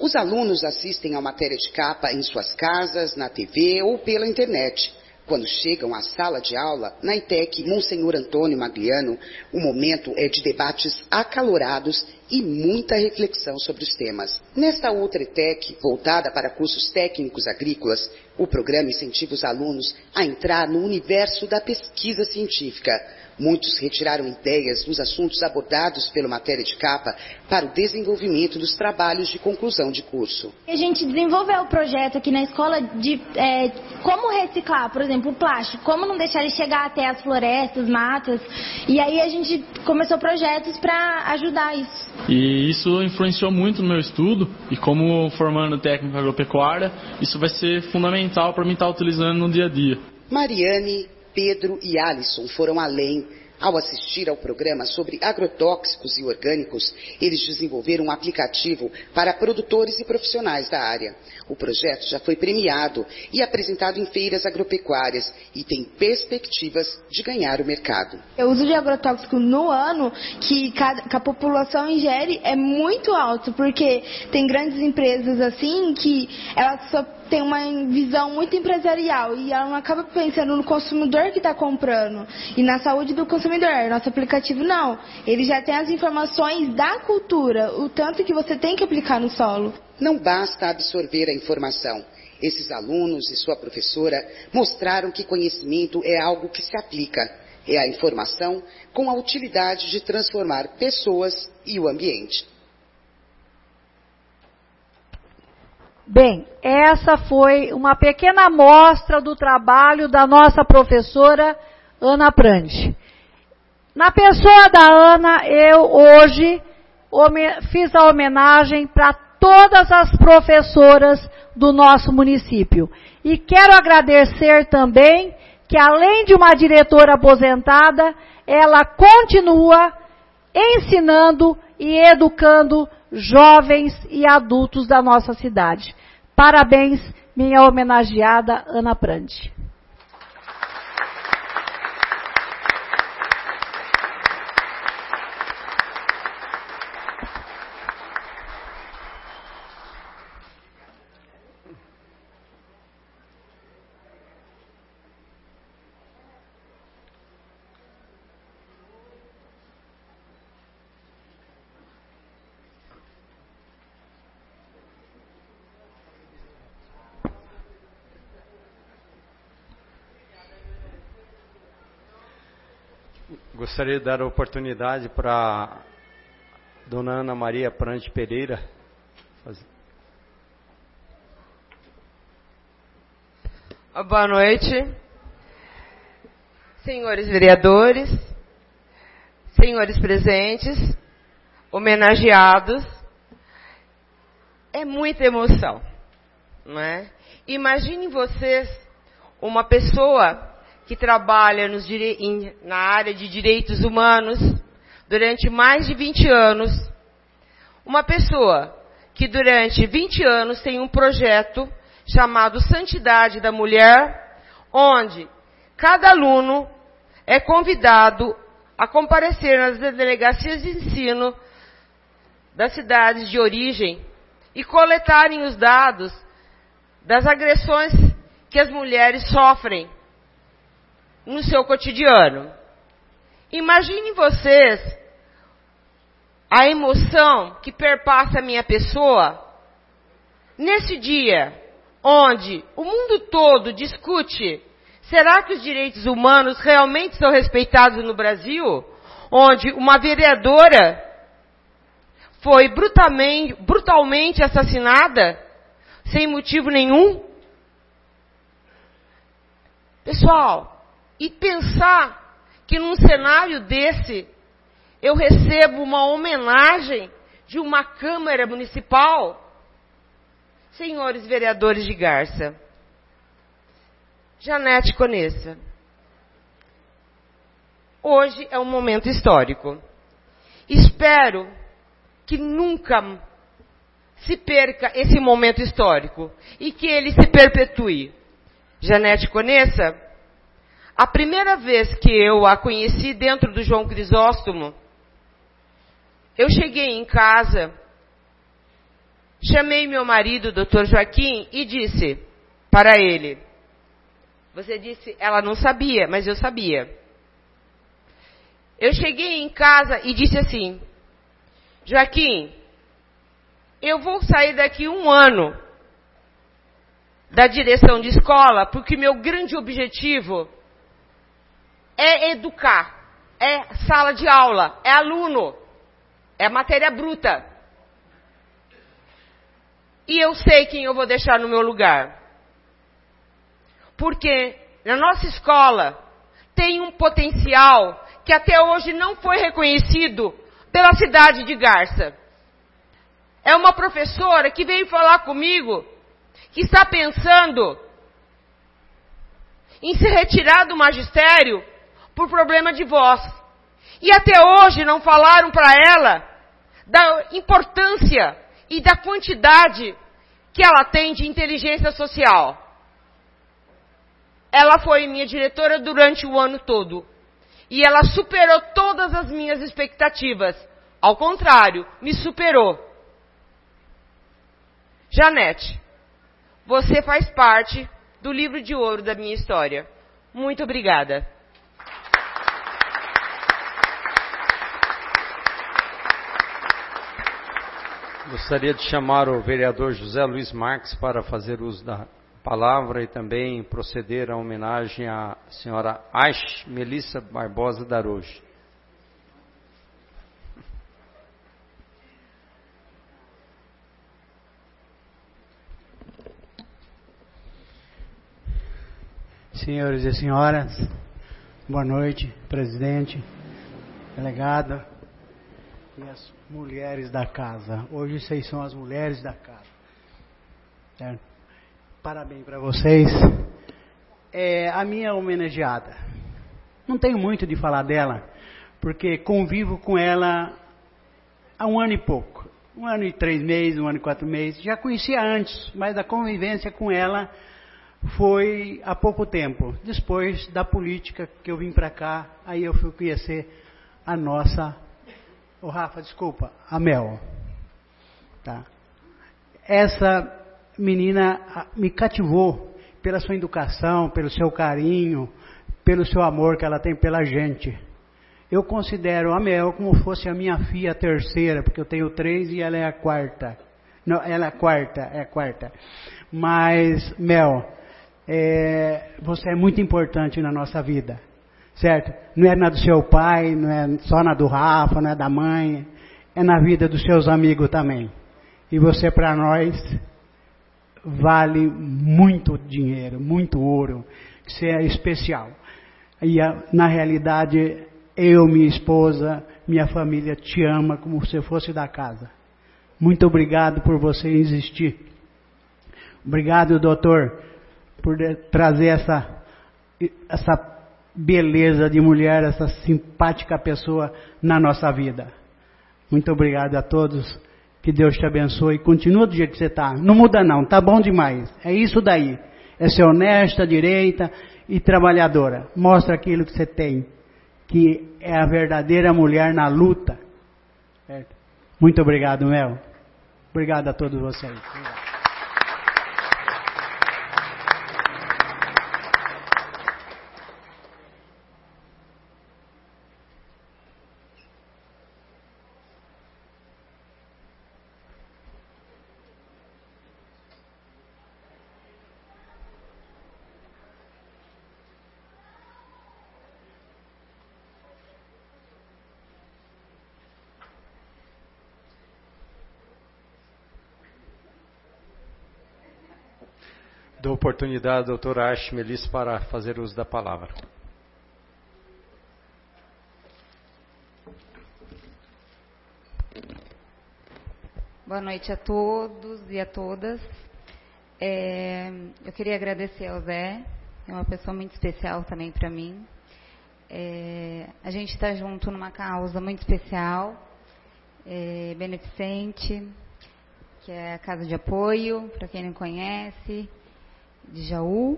Os alunos assistem à matéria de capa em suas casas, na T V ou pela internet. Quando chegam à sala de aula, na ETEC Monsenhor Antônio Magliano, o momento é de debates acalorados e muita reflexão sobre os temas. Nesta outra ETEC, voltada para cursos técnicos agrícolas, o programa incentiva os alunos a entrar no universo da pesquisa científica. Muitos retiraram ideias dos assuntos abordados pela matéria de capa para o desenvolvimento dos trabalhos de conclusão de curso. A gente desenvolveu o projeto aqui na escola de é, como reciclar, por exemplo, o plástico, como não deixar ele chegar até as florestas, matas, e aí a gente começou projetos para ajudar isso. E isso influenciou muito no meu estudo, e como formando técnico agropecuária, isso vai ser fundamental para mim estar utilizando no dia a dia. Mariane, Pedro e Alisson foram além. Ao assistir ao programa sobre agrotóxicos e orgânicos, eles desenvolveram um aplicativo para produtores e profissionais da área. O projeto já foi premiado e apresentado em feiras agropecuárias e tem perspectivas de ganhar o mercado. O uso de agrotóxico no ano que, cada, que a população ingere é muito alto, porque tem grandes empresas assim que elas só tem uma visão muito empresarial e ela não acaba pensando no consumidor que está comprando e na saúde do consumidor. Nosso aplicativo não, ele já tem as informações da cultura, o tanto que você tem que aplicar no solo. Não basta absorver a informação. Esses alunos e sua professora mostraram que conhecimento é algo que se aplica. É a informação com a utilidade de transformar pessoas e o ambiente. Bem, essa foi uma pequena amostra do trabalho da nossa professora Ana Prandi. Na pessoa da Ana, eu hoje fiz a homenagem para todas as professoras do nosso município. E quero agradecer também que, além de uma diretora aposentada, ela continua ensinando e educando jovens e adultos da nossa cidade. Parabéns, minha homenageada Ana Prandi. Gostaria de dar a oportunidade para dona Ana Maria Prandi Pereira fazer. Boa noite, senhores vereadores, senhores presentes, homenageados. É muita emoção, não é? Imaginem vocês uma pessoa que trabalha nos dire... na área de direitos humanos durante mais de vinte anos. Uma pessoa que durante vinte anos tem um projeto chamado Santidade da Mulher, onde cada aluno é convidado a comparecer nas delegacias de ensino das cidades de origem e coletarem os dados das agressões que as mulheres sofrem no seu cotidiano. Imaginem vocês a emoção que perpassa a minha pessoa nesse dia onde o mundo todo discute: será que os direitos humanos realmente são respeitados no Brasil? Onde uma vereadora foi brutalmente, brutalmente assassinada sem motivo nenhum? Pessoal, e pensar que num cenário desse eu recebo uma homenagem de uma Câmara Municipal. Senhores vereadores de Garça, Janete Conessa, hoje é um momento histórico. Espero que nunca se perca esse momento histórico e que ele se perpetue. Janete Conessa, a primeira vez que eu a conheci dentro do João Crisóstomo, eu cheguei em casa Chamei meu marido, doutor Joaquim, e disse para ele, você disse, ela não sabia, mas eu sabia. Eu cheguei em casa e disse assim, Joaquim, eu vou sair daqui um ano da direção de escola, porque meu grande objetivo é educar, é sala de aula, é aluno, é matéria bruta. E eu sei quem eu vou deixar no meu lugar. Porque na nossa escola tem um potencial que até hoje não foi reconhecido pela cidade de Garça. É uma professora que veio falar comigo que está pensando em se retirar do magistério por problema de voz. E até hoje não falaram para ela da importância e da quantidade que ela tem de inteligência social. Ela foi minha diretora durante o ano todo. E ela superou todas as minhas expectativas. Ao contrário, me superou. Janete, você faz parte do livro de ouro da minha história. Muito obrigada. Gostaria de chamar o vereador José Luiz Marques para fazer uso da palavra e também proceder à homenagem à senhora Aish Melissa Barbosa Daroge. Senhores e senhoras, boa noite, presidente, delegado e as mulheres da casa. Hoje vocês são as mulheres da casa. Certo? Parabéns para vocês. É a minha homenageada. Não tenho muito de falar dela, porque convivo com ela há um ano e pouco. Um ano e três meses, um ano e quatro meses. Já conhecia antes, mas a convivência com ela foi há pouco tempo. Depois da política que eu vim para cá, aí eu fui conhecer a nossa... Ô, Rafa, desculpa, a Mel. Tá. Essa menina me cativou pela sua educação, pelo seu carinho, pelo seu amor que ela tem pela gente. Eu considero a Mel como fosse a minha filha terceira, porque eu tenho três e ela é a quarta. Não, ela é a quarta, é a quarta. Mas, Mel, é, você é muito importante na nossa vida. Certo? Não é na do seu pai, não é só na do Rafa, não é da mãe, é na vida dos seus amigos também. E você para nós vale muito dinheiro, muito ouro, você é especial. E na realidade, eu, minha esposa, minha família te ama como se fosse da casa. Muito obrigado por você existir. Obrigado, doutor, por trazer essa essa beleza de mulher, essa simpática pessoa na nossa vida. Muito obrigado a todos, que Deus te abençoe, continua do jeito que você está, não muda não, tá bom demais, é isso daí, é ser honesta, direita e trabalhadora, mostra aquilo que você tem, que é a verdadeira mulher na luta. Certo? Muito obrigado, Mel, obrigado a todos vocês. Obrigado. Dou oportunidade à doutora Aish Melissa para fazer uso da palavra. Boa noite a todos e a todas. É, eu queria agradecer ao Zé, é uma pessoa muito especial também para mim. É, a gente está junto numa causa muito especial, é, beneficente, que é a Casa de Apoio, para quem não conhece, de Jaú.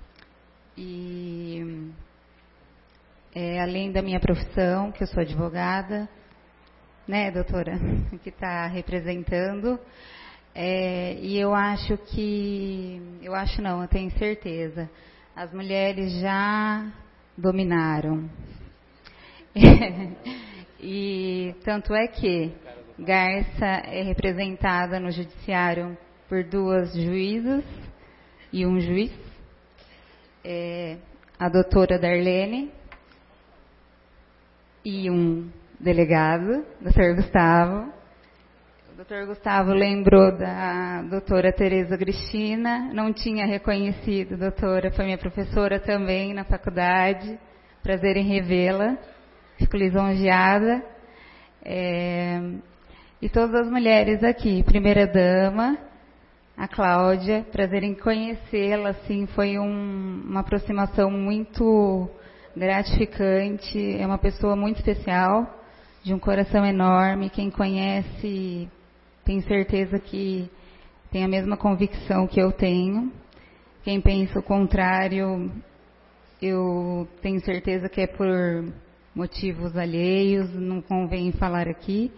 E é, além da minha profissão, que eu sou advogada, né, doutora, que está representando, É, e eu acho que, eu acho não, eu tenho certeza, as mulheres já dominaram. E tanto é que Garça é representada no judiciário por duas juízas e um juiz, é, a doutora Darlene e um delegado, doutor Gustavo. O doutor Gustavo lembrou da doutora Tereza Cristina, não tinha reconhecido, doutora, foi minha professora também na faculdade, prazer em revê-la, fico lisonjeada. É, e todas as mulheres aqui, primeira dama, a Cláudia, prazer em conhecê-la, assim, foi um, uma aproximação muito gratificante, é uma pessoa muito especial, de um coração enorme, quem conhece tem certeza que tem a mesma convicção que eu tenho, quem pensa o contrário, eu tenho certeza que é por motivos alheios, não convém falar aqui.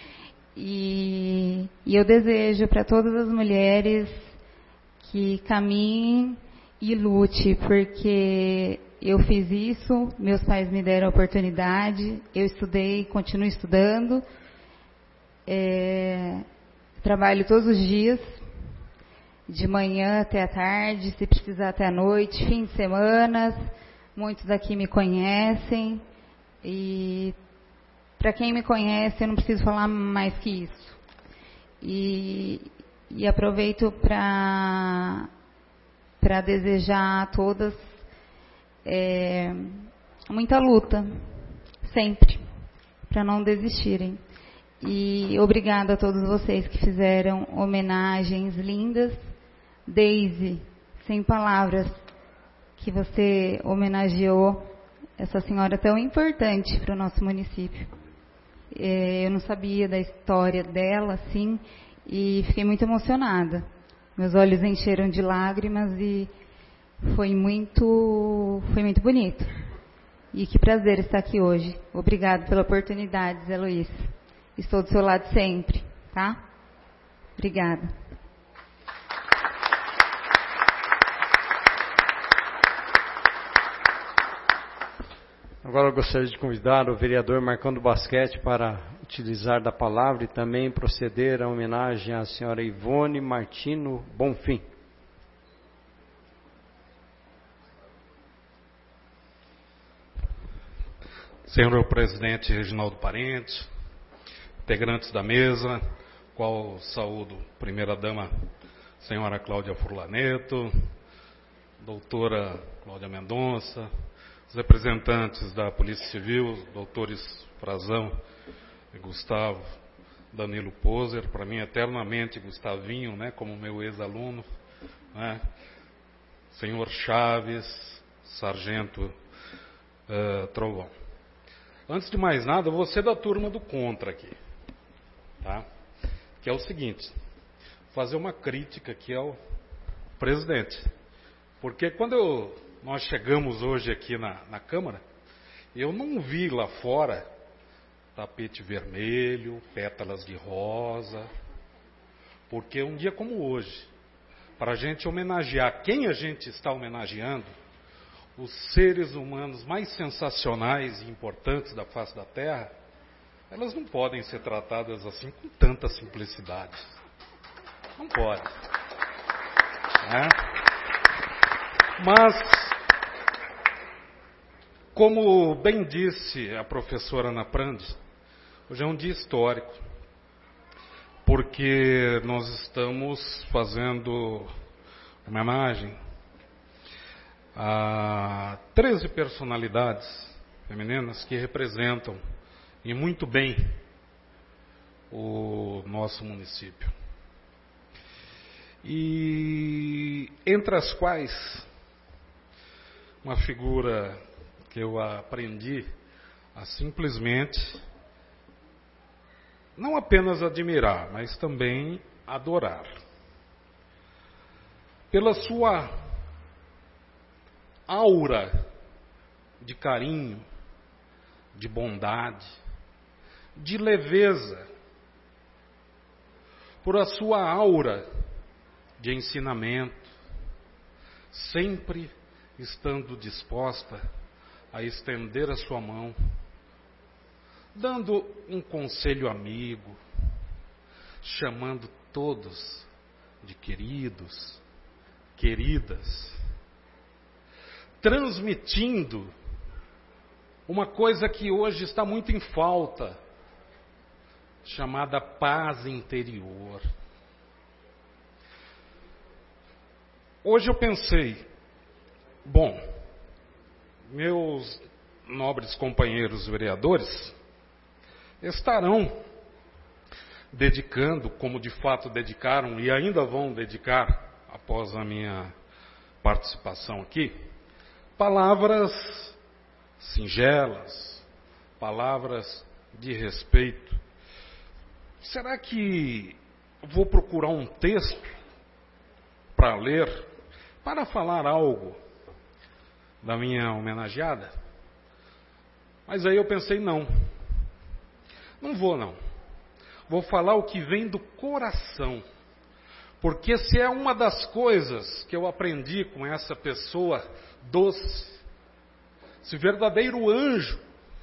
E, e eu desejo para todas as mulheres que caminhem e lute, porque eu fiz isso, meus pais me deram a oportunidade, eu estudei, continuo estudando, é, trabalho todos os dias, de manhã até a tarde, se precisar até a noite, fim de semana, muitos aqui me conhecem, e para quem me conhece, eu não preciso falar mais que isso. E, e aproveito para para desejar a todas é, muita luta, sempre, para não desistirem. E obrigada a todos vocês que fizeram homenagens lindas. Daisy, sem palavras, que você homenageou essa senhora tão importante para o nosso município. Eu não sabia da história dela, assim, e fiquei muito emocionada. Meus olhos encheram de lágrimas e foi muito, foi muito bonito. E que prazer estar aqui hoje. Obrigada pela oportunidade, Zé Luiz. Estou do seu lado sempre, tá? Obrigada. Agora eu gostaria de convidar o vereador Marcão do Basquete para utilizar da palavra e também proceder à homenagem à senhora Ivone Martino Bonfim. Senhor presidente Reginaldo Parente, integrantes da mesa, qual saúdo primeira-dama, senhora Cláudia Furlaneto, doutora Cláudia Mendonça, os representantes da Polícia Civil, doutores Frazão e Gustavo Danilo Poser, para mim eternamente Gustavinho, né, como meu ex-aluno, né, senhor Chaves, sargento uh, Trovão. Antes de mais nada, eu vou ser da turma do contra aqui, tá? Que é o seguinte, fazer uma crítica aqui ao presidente, porque quando eu, nós chegamos hoje aqui na, na Câmara, eu não vi lá fora tapete vermelho, pétalas de rosa, porque um dia como hoje, para a gente homenagear quem a gente está homenageando, os seres humanos mais sensacionais e importantes da face da Terra, elas não podem ser tratadas assim com tanta simplicidade. Não pode. Né? Mas, como bem disse a professora Ana Prandi, hoje é um dia histórico, porque nós estamos fazendo homenagem a treze personalidades femininas que representam e muito bem o nosso município. E entre as quais uma figura que eu aprendi a simplesmente não apenas admirar, mas também adorar. Pela sua aura de carinho, de bondade, de leveza, por a sua aura de ensinamento, sempre estando disposta a estender a sua mão, dando um conselho amigo, chamando todos de queridos, queridas, transmitindo uma coisa que hoje está muito em falta, chamada paz interior. Hoje eu pensei, bom, meus nobres companheiros vereadores estarão dedicando, como de fato dedicaram e ainda vão dedicar após a minha participação aqui, palavras singelas, palavras de respeito. Será que vou procurar um texto para ler, para falar algo da minha homenageada? Mas aí eu pensei, não, não vou não. Vou falar o que vem do coração. Porque se é uma das coisas que eu aprendi com essa pessoa doce, esse verdadeiro anjo,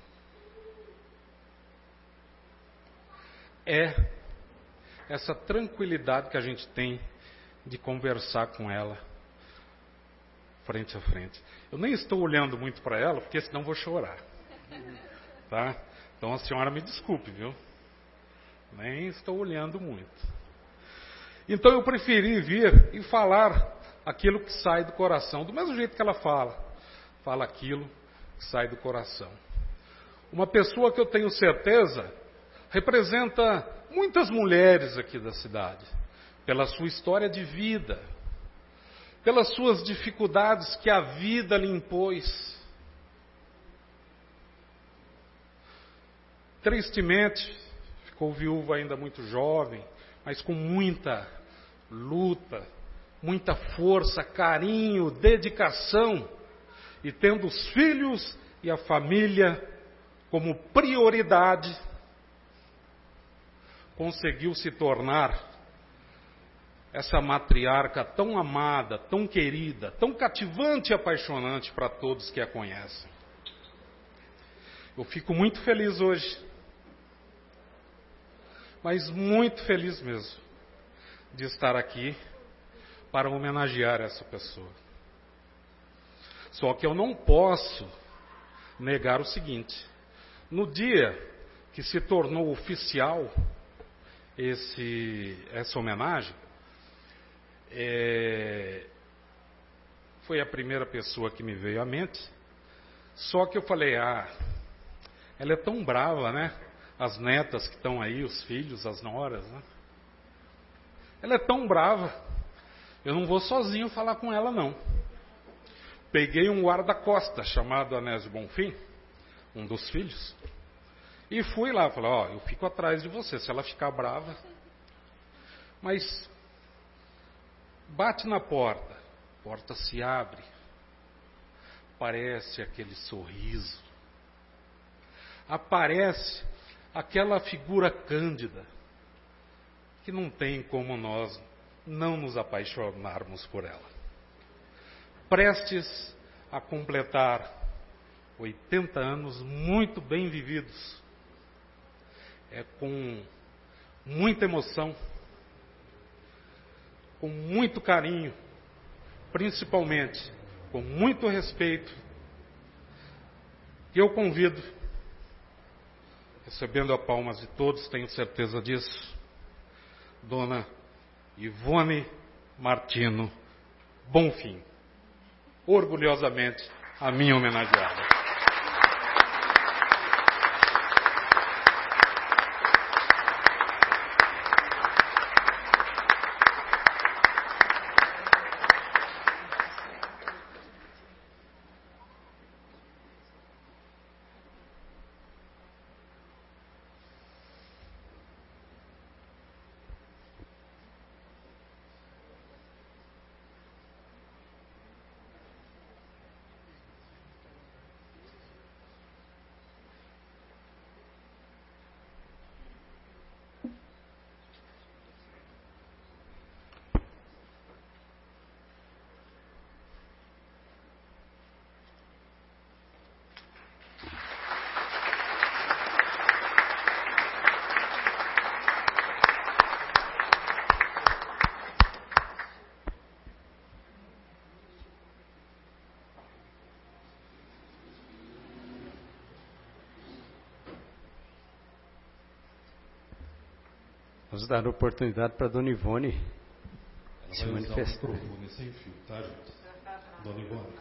é essa tranquilidade que a gente tem de conversar com ela frente a frente. Eu nem estou olhando muito para ela, porque senão vou chorar. Tá? Então a senhora me desculpe, viu? Nem estou olhando muito. Então eu preferi vir e falar aquilo que sai do coração, do mesmo jeito que ela fala. Fala aquilo que sai do coração. Uma pessoa que eu tenho certeza representa muitas mulheres aqui da cidade, pela sua história de vida, pelas suas dificuldades que a vida lhe impôs. Tristemente, ficou viúva ainda muito jovem, mas com muita luta, muita força, carinho, dedicação, e tendo os filhos e a família como prioridade, conseguiu se tornar essa matriarca tão amada, tão querida, tão cativante e apaixonante para todos que a conhecem. Eu fico muito feliz hoje, mas muito feliz mesmo, de estar aqui para homenagear essa pessoa. Só que eu não posso negar o seguinte: no dia que se tornou oficial esse, essa homenagem, é, foi a primeira pessoa que me veio à mente. Só que eu falei, ah, ela é tão brava, né? As netas que estão aí, os filhos, as noras, né? Ela é tão brava, eu não vou sozinho falar com ela, não. Peguei um guarda-costas chamado Anésio Bonfim, um dos filhos, e fui lá, falei, ó, eu fico atrás de você, se ela ficar brava. Mas bate na porta, a porta se abre, aparece aquele sorriso, aparece aquela figura cândida, que não tem como nós não nos apaixonarmos por ela. Prestes a completar oitenta anos muito bem vividos, é com muita emoção, com muito carinho, principalmente com muito respeito, que eu convido, recebendo a palmas de todos, tenho certeza disso, Dona Ivone Martino Bonfim, orgulhosamente a minha homenageada. Vamos dar oportunidade para a dona Ivone Ela se vai manifestar. usar o microfone sem fio, tá, gente? Dona Ivone.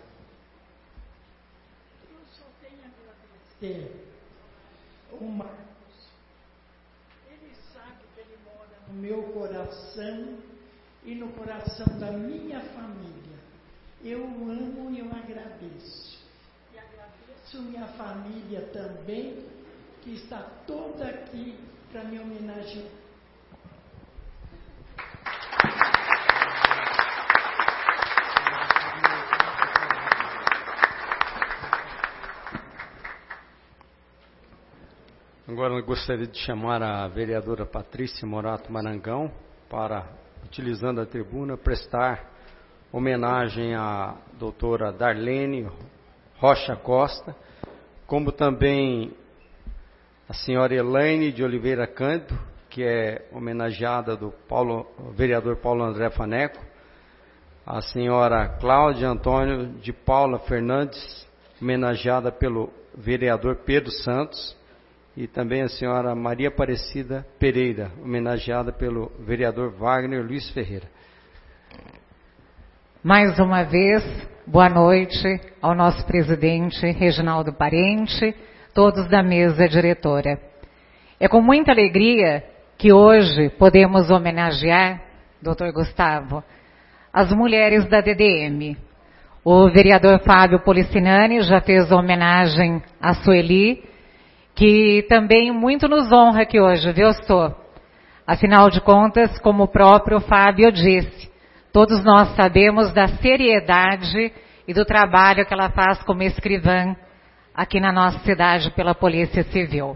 Eu só tenho a agradecer o Marcos. Ele sabe que ele mora no meu coração e no coração da minha família. Eu amo e eu agradeço. E agradeço minha família também, que está toda aqui para me homenagear. Agora eu gostaria de chamar a vereadora Patrícia Morato Marangão para, utilizando a tribuna, prestar homenagem à doutora Darlene Rocha Costa, como também a senhora Elaine de Oliveira Cândido, que é homenageada do Paulo, vereador Paulo André Faneco, a senhora Cláudia Antônio de Paula Fernandes, homenageada pelo vereador Pedro Santos, e também a senhora Maria Aparecida Pereira, homenageada pelo vereador Wagner Luiz Ferreira. Mais uma vez, boa noite ao nosso presidente Reginaldo Parente, todos da mesa diretora. É com muita alegria que hoje podemos homenagear, doutor Gustavo, as mulheres da D D M. O vereador Fábio Policinani já fez homenagem a Sueli, que também muito nos honra aqui hoje, viu, Sô? Afinal de contas, como o próprio Fábio disse, todos nós sabemos da seriedade e do trabalho que ela faz como escrivã aqui na nossa cidade pela Polícia Civil.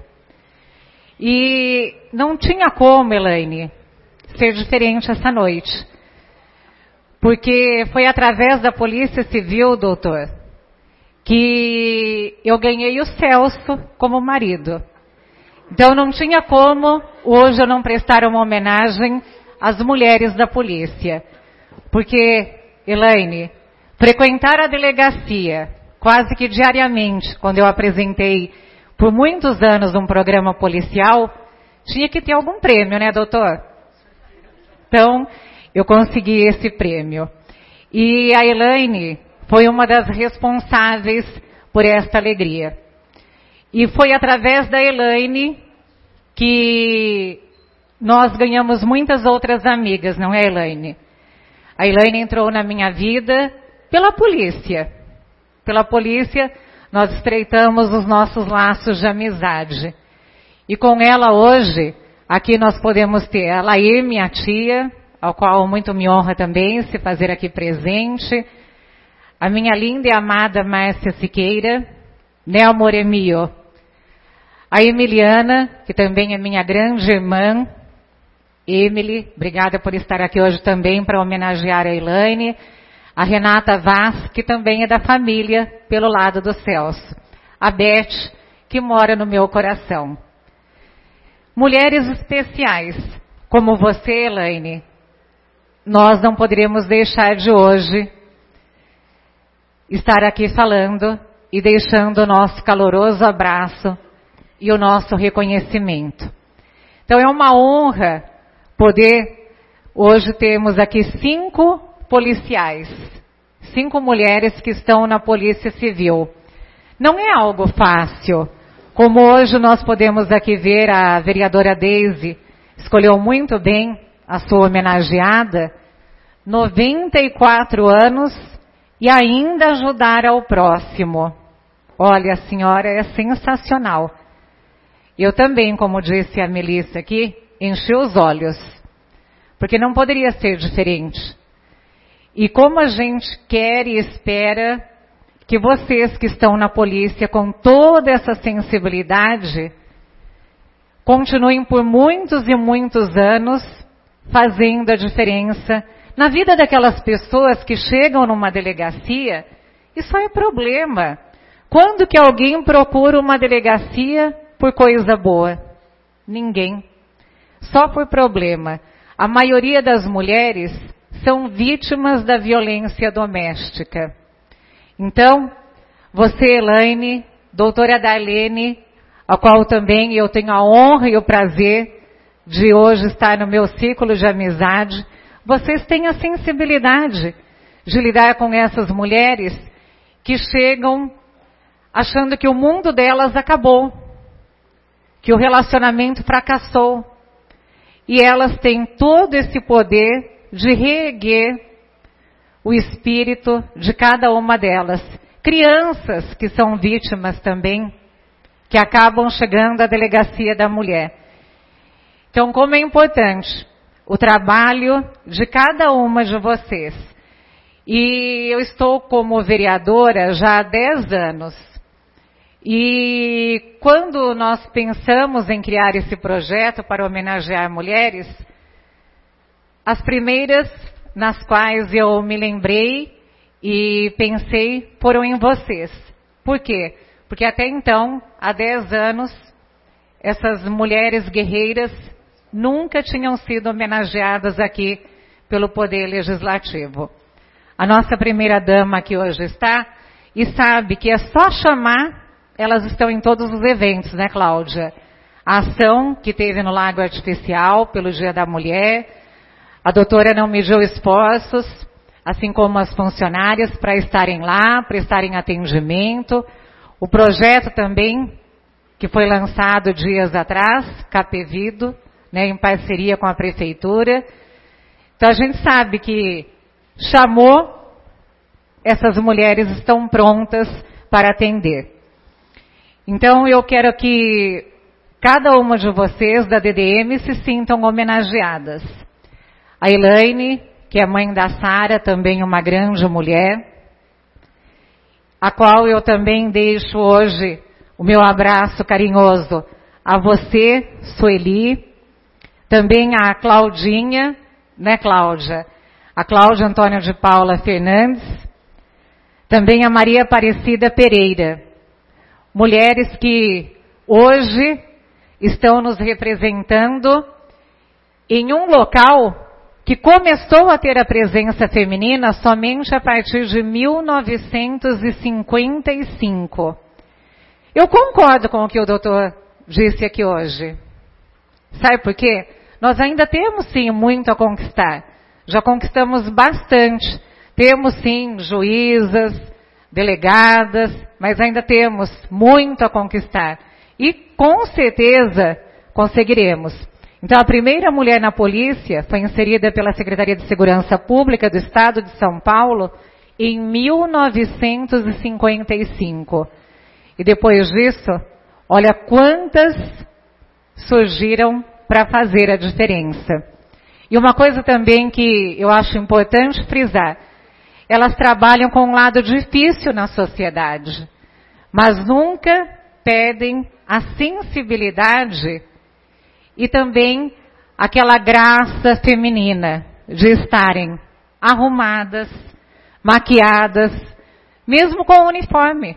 E não tinha como, Elaine, ser diferente essa noite. Porque foi através da Polícia Civil, doutor, que eu ganhei o Celso como marido. Então não tinha como hoje eu não prestar uma homenagem às mulheres da polícia. Porque, Elaine, frequentar a delegacia quase que diariamente, quando eu apresentei por muitos anos um programa policial, tinha que ter algum prêmio, né, doutor? Então, eu consegui esse prêmio. E a Elaine foi uma das responsáveis por esta alegria. E foi através da Elaine que nós ganhamos muitas outras amigas, não é, Elaine? A Elaine entrou na minha vida pela polícia. Pela polícia, nós estreitamos os nossos laços de amizade. E com ela hoje, aqui nós podemos ter a Laí, minha tia, ao qual muito me honra também se fazer aqui presente, a minha linda e amada Márcia Siqueira, né, amor Emílio? A Emiliana, que também é minha grande irmã. Emily, obrigada por estar aqui hoje também para homenagear a Elaine. A Renata Vaz, que também é da família, pelo lado do Celso. A Beth, que mora no meu coração. Mulheres especiais, como você, Elaine, nós não poderíamos deixar de hoje estar aqui falando e deixando o nosso caloroso abraço e o nosso reconhecimento. Então é uma honra poder hoje termos aqui cinco policiais, cinco mulheres que estão na Polícia Civil. Não é algo fácil, como hoje nós podemos aqui ver a vereadora Deise escolheu muito bem a sua homenageada, noventa e quatro anos e ainda ajudar ao próximo. Olha, a senhora é sensacional. Eu também, como disse a Melissa aqui, enchi os olhos, porque não poderia ser diferente. E como a gente quer e espera que vocês que estão na polícia com toda essa sensibilidade continuem por muitos e muitos anos fazendo a diferença na vida daquelas pessoas que chegam numa delegacia. Isso é problema. Quando que alguém procura uma delegacia por coisa boa? Ninguém. Só por problema. A maioria das mulheres são vítimas da violência doméstica. Então, você, Elaine, doutora Darlene, a qual também eu tenho a honra e o prazer de hoje estar no meu círculo de amizade, vocês têm a sensibilidade de lidar com essas mulheres que chegam achando que o mundo delas acabou, que o relacionamento fracassou. E elas têm todo esse poder de reerguer o espírito de cada uma delas. Crianças que são vítimas também, que acabam chegando à delegacia da mulher. Então, como é importante o trabalho de cada uma de vocês. E eu estou como vereadora já há dez anos. E quando nós pensamos em criar esse projeto para homenagear mulheres, as primeiras nas quais eu me lembrei e pensei foram em vocês. Por quê? Porque até então, há dez anos, essas mulheres guerreiras nunca tinham sido homenageadas aqui pelo Poder Legislativo. A nossa primeira dama que hoje está, e sabe que é só chamar, elas estão em todos os eventos, né, Cláudia? A ação que teve no Lago Artificial pelo Dia da Mulher, a doutora não mediu esforços, assim como as funcionárias, para estarem lá, prestarem atendimento. O projeto também, que foi lançado dias atrás, Capevido, né, em parceria com a Prefeitura. Então a gente sabe que chamou, essas mulheres estão prontas para atender. Então eu quero que cada uma de vocês da D D M se sintam homenageadas. A Elaine, que é mãe da Sara, também uma grande mulher, a qual eu também deixo hoje o meu abraço carinhoso a você, Sueli, também a Claudinha, né, Cláudia? A Cláudia Antônia de Paula Fernandes, também a Maria Aparecida Pereira. Mulheres que hoje estão nos representando em um local que começou a ter a presença feminina somente a partir de mil novecentos e cinquenta e cinco. Eu concordo com o que o doutor disse aqui hoje. Sabe por quê? Nós ainda temos sim muito a conquistar. Já conquistamos bastante. Temos sim juízas, delegadas, mas ainda temos muito a conquistar. E com certeza conseguiremos. Então a primeira mulher na polícia foi inserida pela Secretaria de Segurança Pública do Estado de São Paulo em mil novecentos e cinquenta e cinco. E depois disso, olha quantas surgiram para fazer a diferença. E uma coisa também que eu acho importante frisar, elas trabalham com um lado difícil na sociedade, mas nunca perdem a sensibilidade e também aquela graça feminina de estarem arrumadas, maquiadas, mesmo com o uniforme.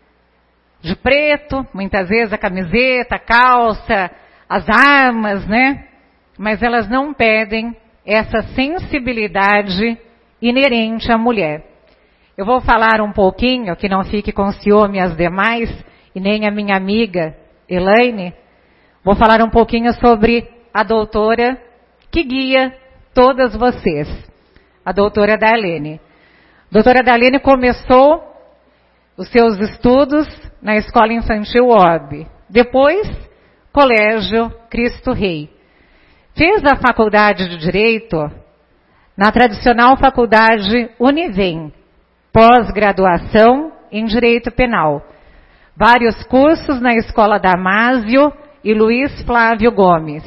De preto, muitas vezes a camiseta, a calça, as armas, né? Mas elas não perdem essa sensibilidade inerente à mulher. Eu vou falar um pouquinho, que não fique com ciúme as demais, e nem a minha amiga Elaine, vou falar um pouquinho sobre a doutora que guia todas vocês, a doutora Darlene. A doutora Darlene começou os seus estudos na Escola Infantil Orbe, depois Colégio Cristo Rei. Fez a faculdade de Direito na tradicional faculdade Univem, pós-graduação em Direito Penal. Vários cursos na Escola Damásio e Luiz Flávio Gomes.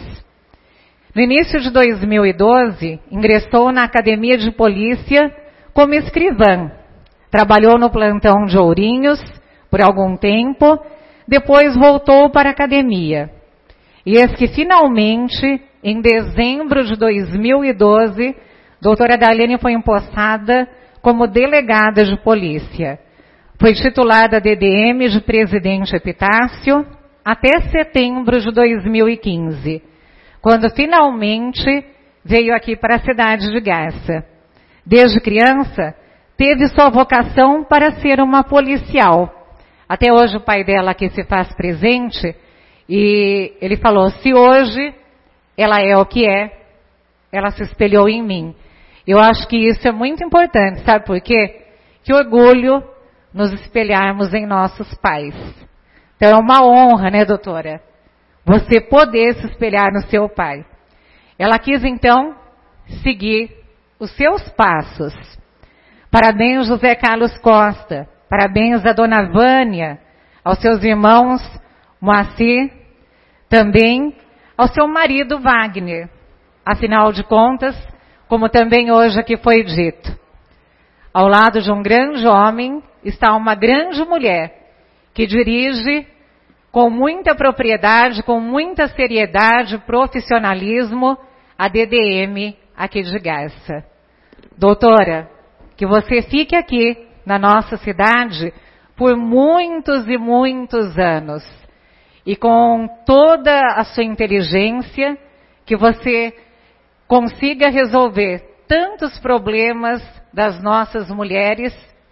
No início de dois mil e doze, ingressou na Academia de Polícia como escrivã. Trabalhou no plantão de Ourinhos por algum tempo, depois voltou para a academia. E eis que finalmente, em dezembro de dois mil e doze, doutora Darlene foi empossada como delegada de polícia. Foi titular da D D M de Presidente Epitácio até setembro de dois mil e quinze, quando finalmente veio aqui para a cidade de Garça. Desde criança, teve sua vocação para ser uma policial. Até hoje o pai dela aqui se faz presente e ele falou, se hoje ela é o que é, ela se espelhou em mim. Eu acho que isso é muito importante, sabe por quê? Que orgulho nos espelharmos em nossos pais. Então é uma honra, né, doutora? Você poder se espelhar no seu pai. Ela quis, então, seguir os seus passos. Parabéns, José Carlos Costa. Parabéns a dona Vânia, aos seus irmãos Moacir, também ao seu marido Wagner. Afinal de contas, como também hoje aqui foi dito, ao lado de um grande homem está uma grande mulher que dirige com muita propriedade, com muita seriedade, profissionalismo, a D D M aqui de Garça. Doutora, que você fique aqui na nossa cidade por muitos e muitos anos. E com toda a sua inteligência, que você consiga resolver tantos problemas das nossas mulheres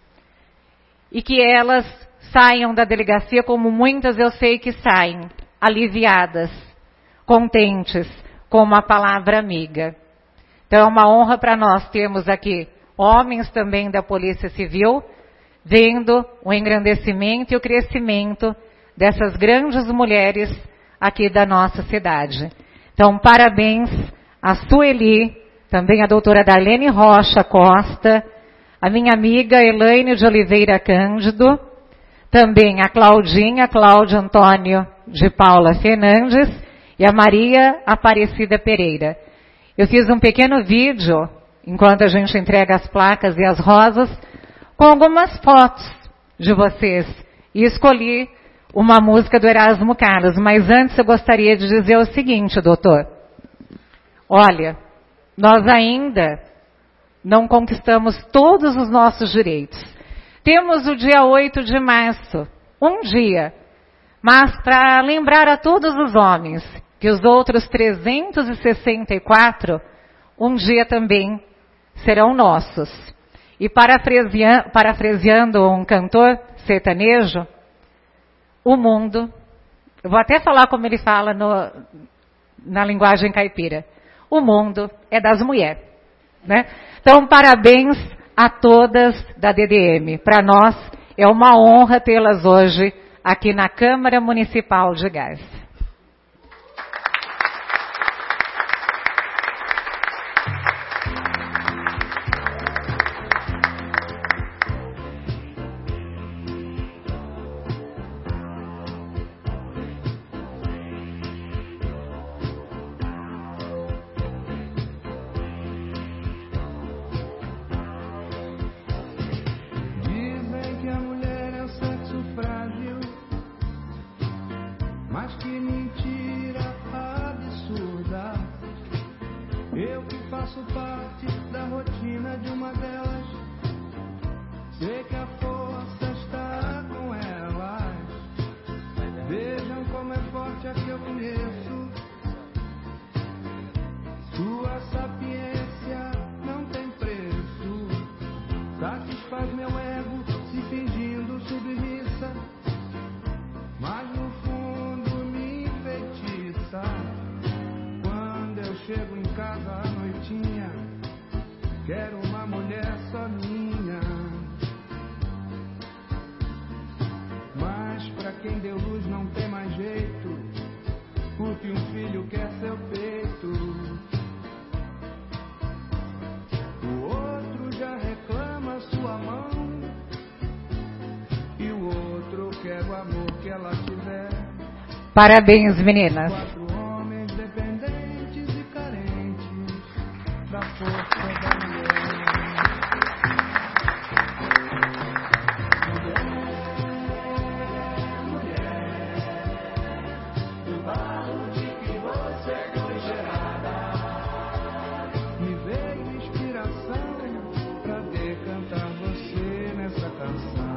e que elas saiam da delegacia, como muitas eu sei que saem, aliviadas, contentes, com uma palavra amiga. Então é uma honra para nós termos aqui homens também da Polícia Civil, vendo o engrandecimento e o crescimento dessas grandes mulheres aqui da nossa cidade. Então, parabéns a Sueli, também a doutora Darlene Rocha Costa, a minha amiga Elaine de Oliveira Cândido, também a Claudinha, Cláudio Antônio de Paula Fernandes e a Maria Aparecida Pereira. Eu fiz um pequeno vídeo, enquanto a gente entrega as placas e as rosas, com algumas fotos de vocês. E escolhi uma música do Erasmo Carlos. Mas antes eu gostaria de dizer o seguinte, doutor. Olha, nós ainda não conquistamos todos os nossos direitos. Temos o dia oito de março, um dia. Mas para lembrar a todos os homens que os outros trezentos e sessenta e quatro, um dia também serão nossos. E parafraseando, parafraseando um cantor sertanejo, o mundo, eu vou até falar como ele fala no, na linguagem caipira, o mundo é das mulheres, né? Então, parabéns a todas da D D M. Para nós é uma honra tê-las hoje aqui na Câmara Municipal de Garça. Parabéns, meninas.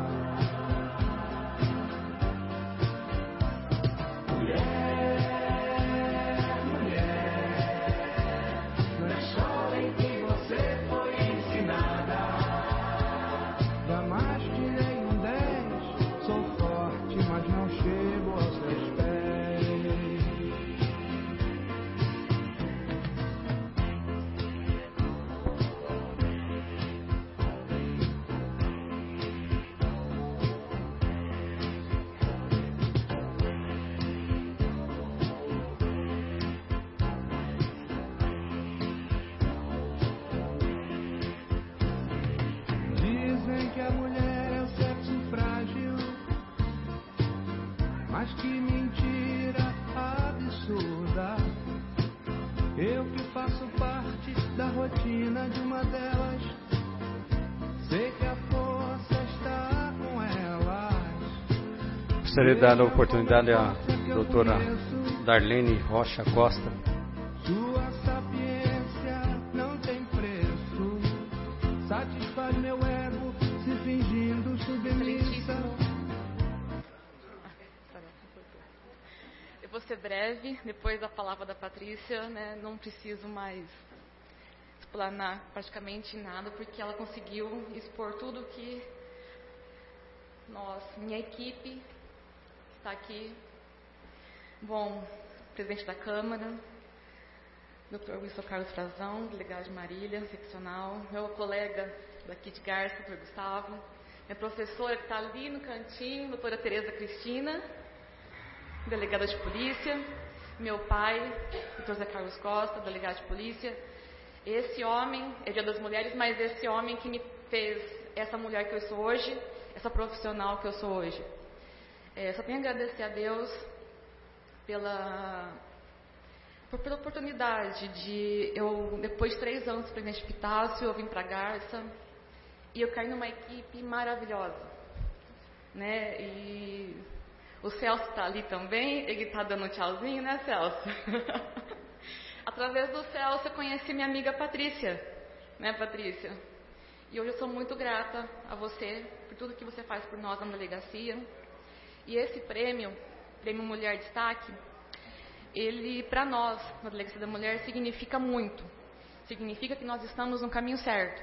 Mulher, esquina de uma delas. Sei que a força está com elas. Gostaria de dar a oportunidade à doutora Darlene Rocha Costa. Sua sapiência não tem preço. Satisfaz meu ego se fingindo submissa. Eu vou ser breve, depois da palavra da Patrícia, né, não preciso mais explanar praticamente nada, porque ela conseguiu expor tudo que nós, minha equipe, está aqui. Bom, presidente da Câmara, doutor Wilson Carlos Frazão, delegado de Marília, seccional, meu colega daqui de Garça, doutor Gustavo, minha professora que está ali no cantinho, doutora Tereza Cristina, delegada de polícia, meu pai, doutor Zé Carlos Costa, delegado de polícia. Esse homem, é Dia das Mulheres, mas esse homem que me fez essa mulher que eu sou hoje, essa profissional que eu sou hoje. É, só tenho a agradecer a Deus pela, por, pela oportunidade de eu, depois de três anos de Presidente Epitácio, eu vim para Garça e eu caí numa equipe maravilhosa, né? E o Celso está ali também, ele está dando tchauzinho, né, Celso? Através do Celso eu conheci minha amiga Patrícia, né, Patrícia? E hoje eu sou muito grata a você por tudo que você faz por nós na delegacia. E esse prêmio, Prêmio Mulher Destaque, ele, para nós, na Delegacia da Mulher, significa muito. Significa que nós estamos no caminho certo,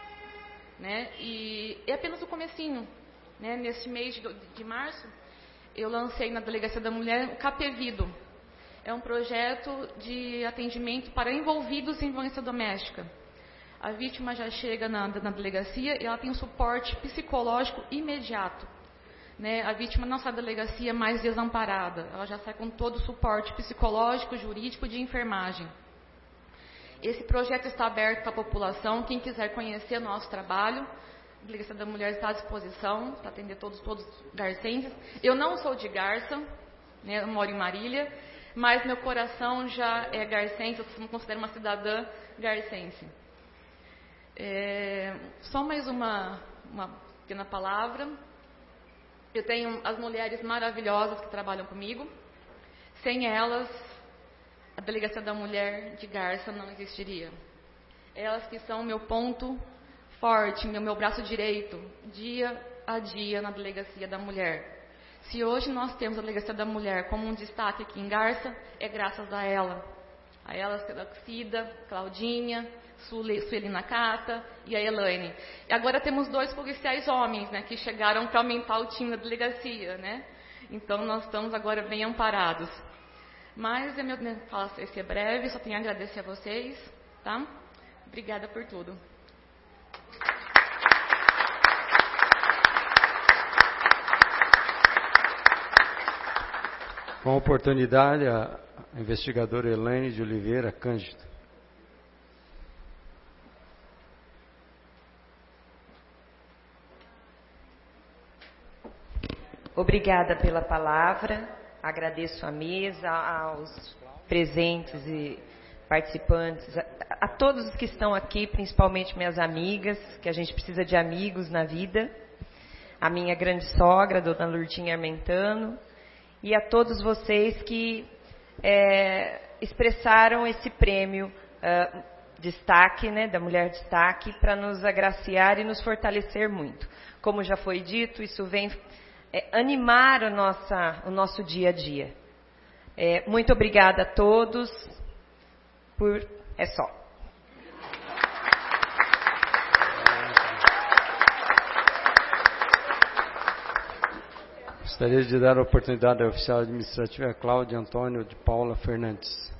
né? E é apenas o comecinho, né? Neste mês de, de março, eu lancei na Delegacia da Mulher o Capevido. É um projeto de atendimento para envolvidos em violência doméstica. A vítima já chega na, na delegacia e ela tem um suporte psicológico imediato. Né? A vítima não sai da delegacia mais desamparada. Ela já sai com todo o suporte psicológico, jurídico e de enfermagem. Esse projeto está aberto para a população. Quem quiser conhecer o nosso trabalho, a Delegacia da Mulher está à disposição para atender todos, todos garcenses. Eu não sou de Garça, né? Eu moro em Marília, mas meu coração já é garcense, eu me considero uma cidadã garcense. É, só mais uma, uma pequena palavra. Eu tenho as mulheres maravilhosas que trabalham comigo. Sem elas, a Delegacia da Mulher de Garça não existiria. Elas que são meu ponto forte, meu, meu braço direito, dia a dia na Delegacia da Mulher. Se hoje nós temos a Delegacia da Mulher como um destaque aqui em Garça, é graças a ela. A elas, a Cida, Claudinha, Sueli Nakata e a Elaine. E agora temos dois policiais homens, né, que chegaram para aumentar o time da delegacia, né? Então nós estamos agora bem amparados. Mas eu me falo esse é breve, só tenho a agradecer a vocês, tá? Obrigada por tudo. Com a oportunidade, a investigadora Elaine de Oliveira Cândido. Obrigada pela palavra, agradeço à mesa, aos presentes e participantes, a, a todos os que estão aqui, principalmente minhas amigas, que a gente precisa de amigos na vida, a minha grande sogra, dona Lurdinha Armentano, e a todos vocês que é, expressaram esse prêmio uh, destaque, né, da Mulher Destaque, para nos agraciar e nos fortalecer muito. Como já foi dito, isso vem é, animar a nossa, o nosso dia a dia. É, muito obrigada a todos. Por... É só. Gostaria de dar a oportunidade ao oficial administrativo Cláudio Antônio de Paula Fernandes.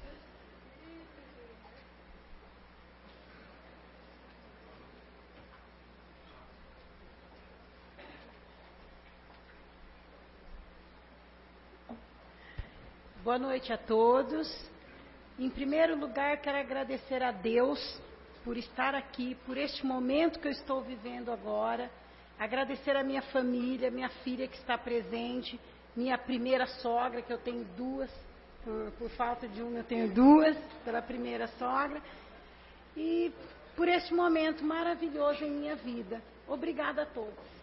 Boa noite a todos. Em primeiro lugar, quero agradecer a Deus por estar aqui, por este momento que eu estou vivendo agora. Agradecer a minha família, minha filha que está presente, minha primeira sogra, que eu tenho duas, por, por falta de uma eu tenho duas, pela primeira sogra. E por este momento maravilhoso em minha vida. Obrigada a todos.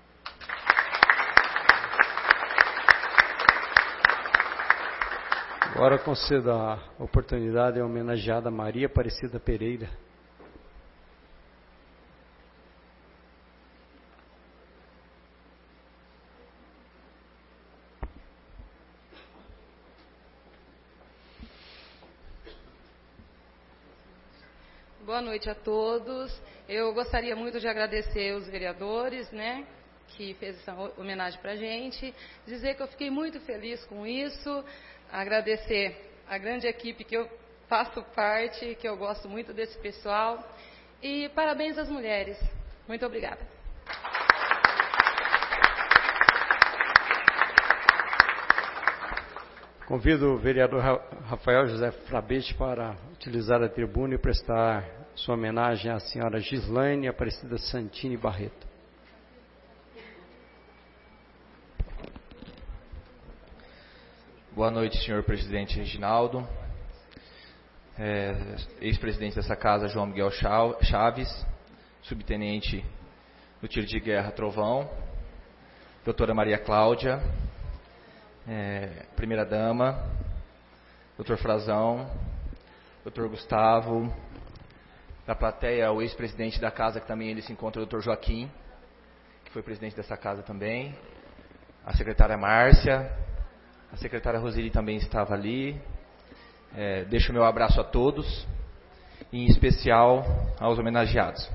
Agora concedo a oportunidade à homenageada Maria Aparecida Pereira. Boa noite a todos. Eu gostaria muito de agradecer os vereadores, né, que fez essa homenagem para a gente. Dizer que eu fiquei muito feliz com isso. Agradecer a grande equipe que eu faço parte, que eu gosto muito desse pessoal. E parabéns às mulheres. Muito obrigada. Convido o vereador Rafael José Frabete para utilizar a tribuna e prestar sua homenagem à senhora Gislaine Aparecida Santini Barreto. Boa noite, senhor presidente Reginaldo, é, ex-presidente dessa casa, João Miguel Chaves, subtenente do tiro de guerra Trovão, doutora Maria Cláudia, é, primeira-dama, doutor Frazão, doutor Gustavo, da plateia, o ex-presidente da casa, que também ele se encontra, o doutor Joaquim, que foi presidente dessa casa também, a secretária Márcia, a secretária Roseli também estava ali. É, deixo o meu abraço a todos, em especial aos homenageados.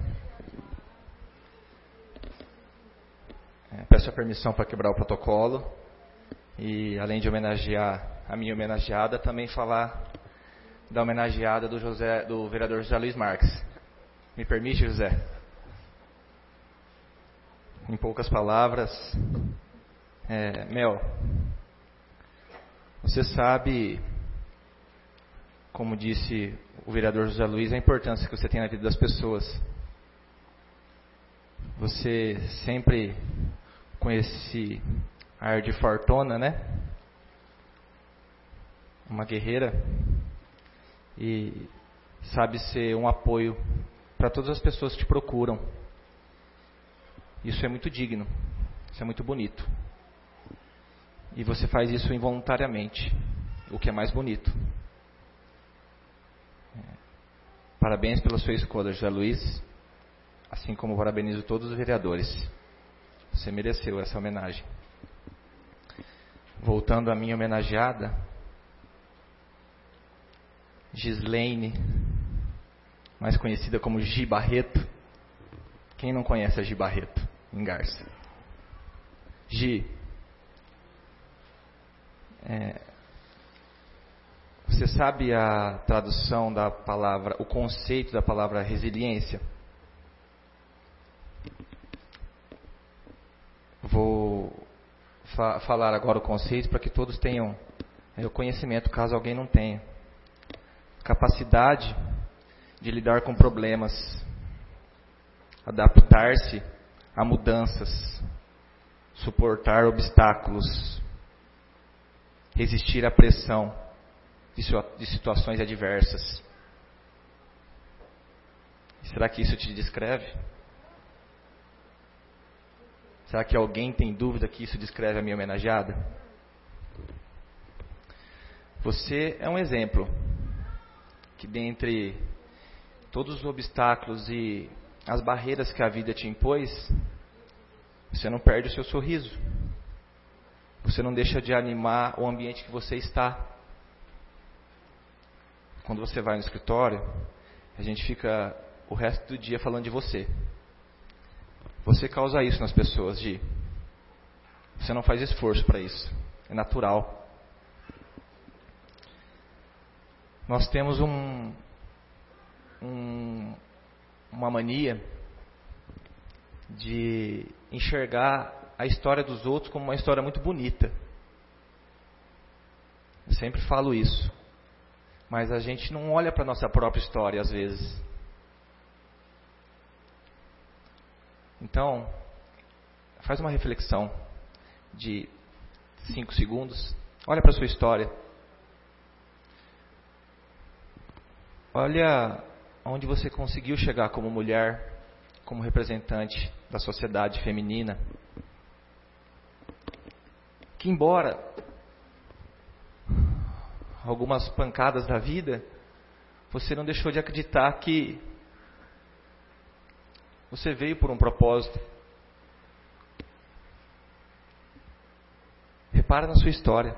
É, peço a permissão para quebrar o protocolo e, além de homenagear a minha homenageada, também falar da homenageada do, José, do vereador José Luiz Marques. Me permite, José? Em poucas palavras, é, Mel, você sabe, como disse o vereador José Luiz, a importância que você tem na vida das pessoas. Você sempre com esse ar de fortuna, né? Uma guerreira. E sabe ser um apoio para todas as pessoas que te procuram. Isso é muito digno. Isso é muito bonito. E você faz isso involuntariamente, o que é mais bonito. Parabéns pela sua escolha, José Luiz, assim como parabenizo todos os vereadores. Você mereceu essa homenagem. Voltando à minha homenageada, Gislaine, mais conhecida como Gi Barreto. Quem não conhece a Gi Barreto, em Garça? Gi, É, você sabe a tradução da palavra, o conceito da palavra resiliência? Vou fa falar agora o conceito para que todos tenham é, o conhecimento, caso alguém não tenha. Capacidade de lidar com problemas, adaptar-se a mudanças, suportar obstáculos, resistir à pressão de situações adversas. Será que isso te descreve? Será que alguém tem dúvida que isso descreve a minha homenageada? Você é um exemplo que, dentre todos os obstáculos e as barreiras que a vida te impôs, você não perde o seu sorriso. Você não deixa de animar o ambiente que você está. Quando você vai no escritório, a gente fica o resto do dia falando de você. Você causa isso nas pessoas, Gi. Você não faz esforço para isso. É natural. Nós temos um, um, uma mania de enxergar a história dos outros como uma história muito bonita. Eu sempre falo isso. Mas a gente não olha para a nossa própria história às vezes. Então, faz uma reflexão de cinco segundos. Olha para a sua história. Olha onde você conseguiu chegar como mulher, como representante da sociedade feminina. Que embora algumas pancadas da vida, você não deixou de acreditar que você veio por um propósito. Repara na sua história.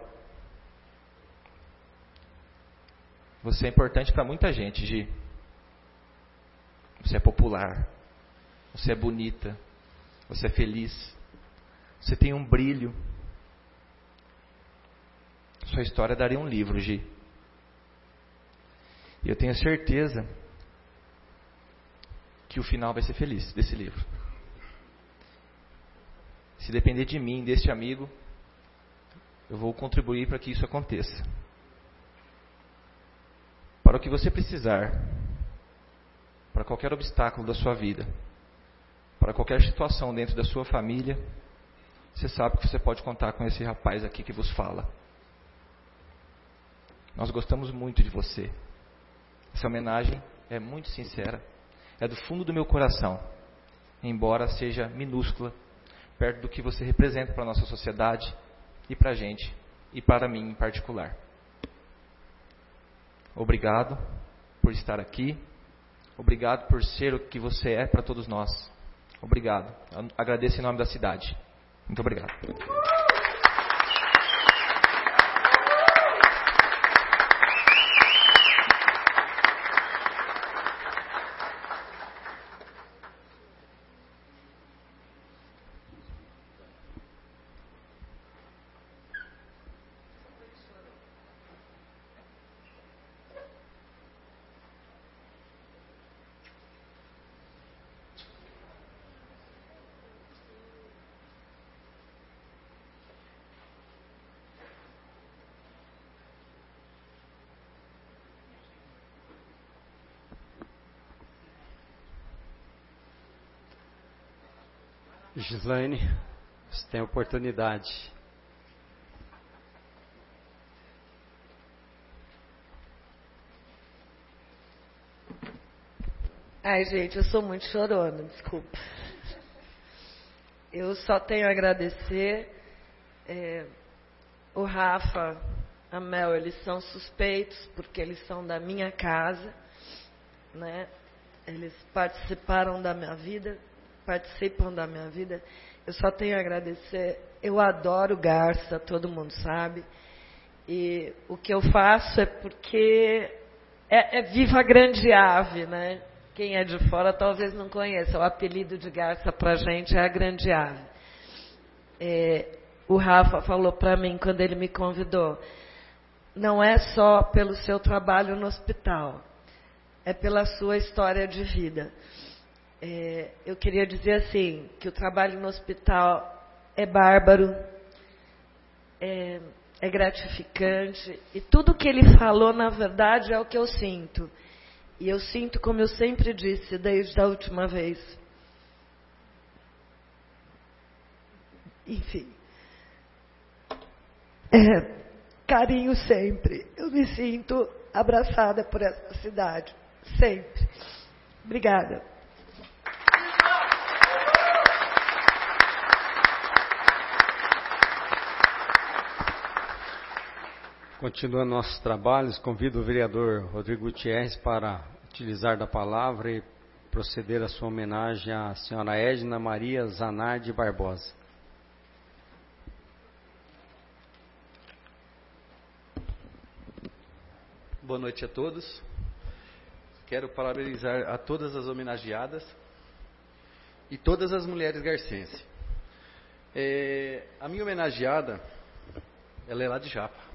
Você é importante para muita gente, Gi. Você é popular. Você é bonita. Você é feliz. Você tem um brilho. Sua história daria um livro, Gi. E eu tenho certeza que o final vai ser feliz desse livro. Se depender de mim, deste amigo, eu vou contribuir para que isso aconteça. Para o que você precisar, para qualquer obstáculo da sua vida, para qualquer situação dentro da sua família, você sabe que você pode contar com esse rapaz aqui que vos fala. Nós gostamos muito de você. Essa homenagem é muito sincera. É do fundo do meu coração. Embora seja minúscula, perto do que você representa para a nossa sociedade e para a gente, e para mim em particular. Obrigado por estar aqui. Obrigado por ser o que você é para todos nós. Obrigado. Eu agradeço em nome da cidade. Muito obrigado. Gislaine, você tem oportunidade. Ai, gente, eu sou muito chorona, desculpa. Eu só tenho a agradecer. É, o Rafa, a Mel, eles são suspeitos porque eles são da minha casa, né? Eles participaram da minha vida. participam da minha vida, eu só tenho a agradecer. Eu adoro garça, todo mundo sabe, e o que eu faço é porque é, é viva a grande ave, né? Quem é de fora talvez não conheça, o apelido de garça pra gente é a grande ave. É, o Rafa falou para mim quando ele me convidou, não é só pelo seu trabalho no hospital, é pela sua história de vida. É, eu queria dizer assim, que o trabalho no hospital é bárbaro, é, é gratificante, e tudo que ele falou, na verdade, é o que eu sinto. E eu sinto, como eu sempre disse, desde a última vez. Enfim. É, carinho sempre. Eu me sinto abraçada por essa cidade. Sempre. Obrigada. Continuando nossos trabalhos, convido o vereador Rodrigo Gutierrez para utilizar da palavra e proceder à sua homenagem à senhora Edna Maria Zanardi Barbosa. Boa noite a todos. Quero parabenizar a todas as homenageadas e todas as mulheres garcenses. É, a minha homenageada, ela é lá de Japa.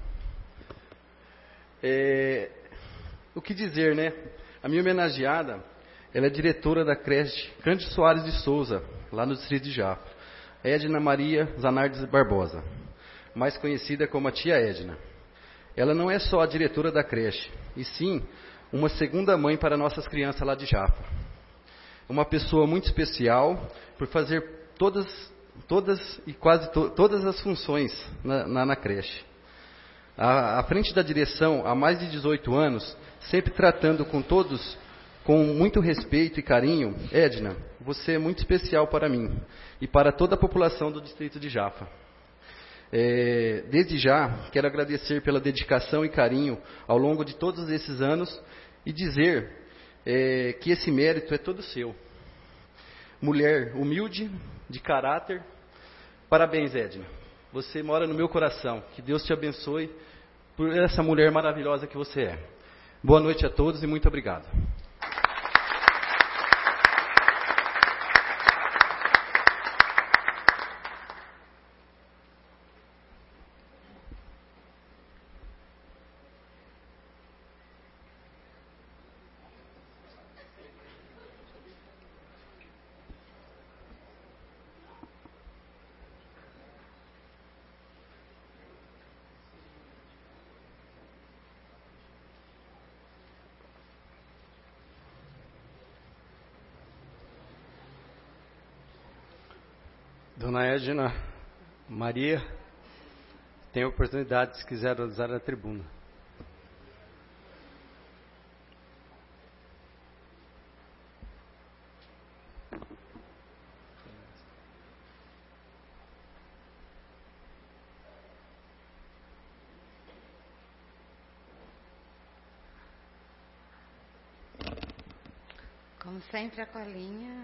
É, o que dizer, né? A minha homenageada, ela é diretora da creche Cândido Soares de Souza, lá no distrito de Japa. Edna Maria Zanardi Barbosa, mais conhecida como a tia Edna. Ela não é só a diretora da creche, e sim uma segunda mãe para nossas crianças lá de Japa. Uma pessoa muito especial por fazer todas, todas e quase to, todas as funções na, na, na creche. À, à frente da direção, há mais de dezoito anos, sempre tratando com todos Com muito respeito e carinho, Edna, você é muito especial para mim e para toda a população do distrito de Jaffa. É, desde já, quero agradecer pela dedicação e carinho ao longo de todos esses anos e dizer é, que esse mérito é todo seu. Mulher humilde, de caráter, parabéns, Edna. Você mora no meu coração. Que Deus te abençoe por essa mulher maravilhosa que você é. Boa noite a todos e muito obrigado. Dona Edna Maria, tem oportunidade, se quiser usar a tribuna. Como sempre, a colinha.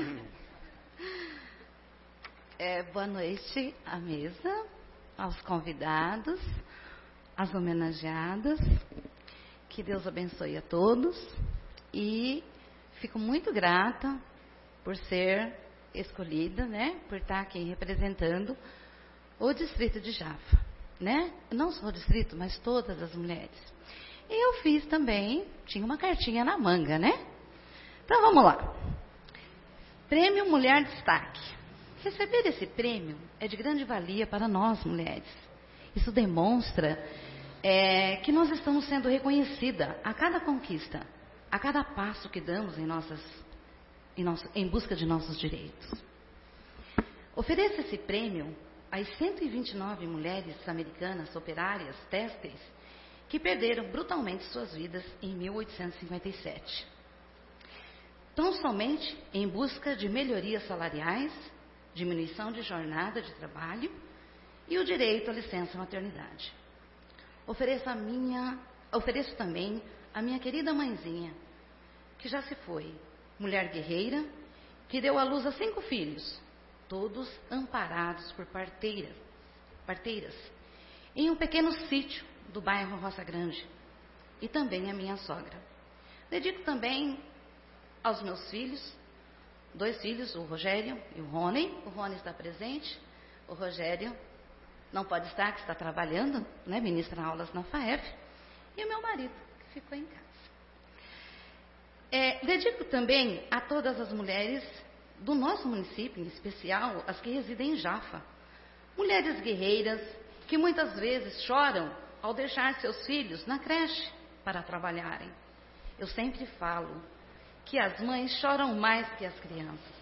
É, boa noite à mesa, aos convidados, às homenageadas. Que Deus abençoe a todos. E fico muito grata por ser escolhida, né, por estar aqui representando o distrito de Jaffa, né? Não só o distrito, mas todas as mulheres. E eu fiz também, tinha uma cartinha na manga, né? Então vamos lá. Prêmio Mulher Destaque. Receber esse prêmio é de grande valia para nós, mulheres. Isso demonstra é, que nós estamos sendo reconhecidas a cada conquista, a cada passo que damos em, nossas, em, nosso, em busca de nossos direitos. Ofereço esse prêmio às cento e vinte e nove mulheres americanas operárias têxteis que perderam brutalmente suas vidas em mil oitocentos e cinquenta e sete. Tão somente em busca de melhorias salariais, diminuição de jornada de trabalho e o direito à licença maternidade. Ofereço, a minha, ofereço também a minha querida mãezinha, que já se foi, mulher guerreira, que deu à luz a cinco filhos, todos amparados por parteiras, parteiras, em um pequeno sítio do bairro Roça Grande, e também a minha sogra. Dedico também aos meus filhos, dois filhos, o Rogério e o Rony. O Rony está presente, o Rogério não pode estar, que está trabalhando, né, ministra aulas na F A E F, e o meu marido, que ficou em casa. É, dedico também a todas as mulheres do nosso município, em especial as que residem em Jaffa. Mulheres guerreiras que muitas vezes choram ao deixar seus filhos na creche para trabalharem. Eu sempre falo que as mães choram mais que as crianças.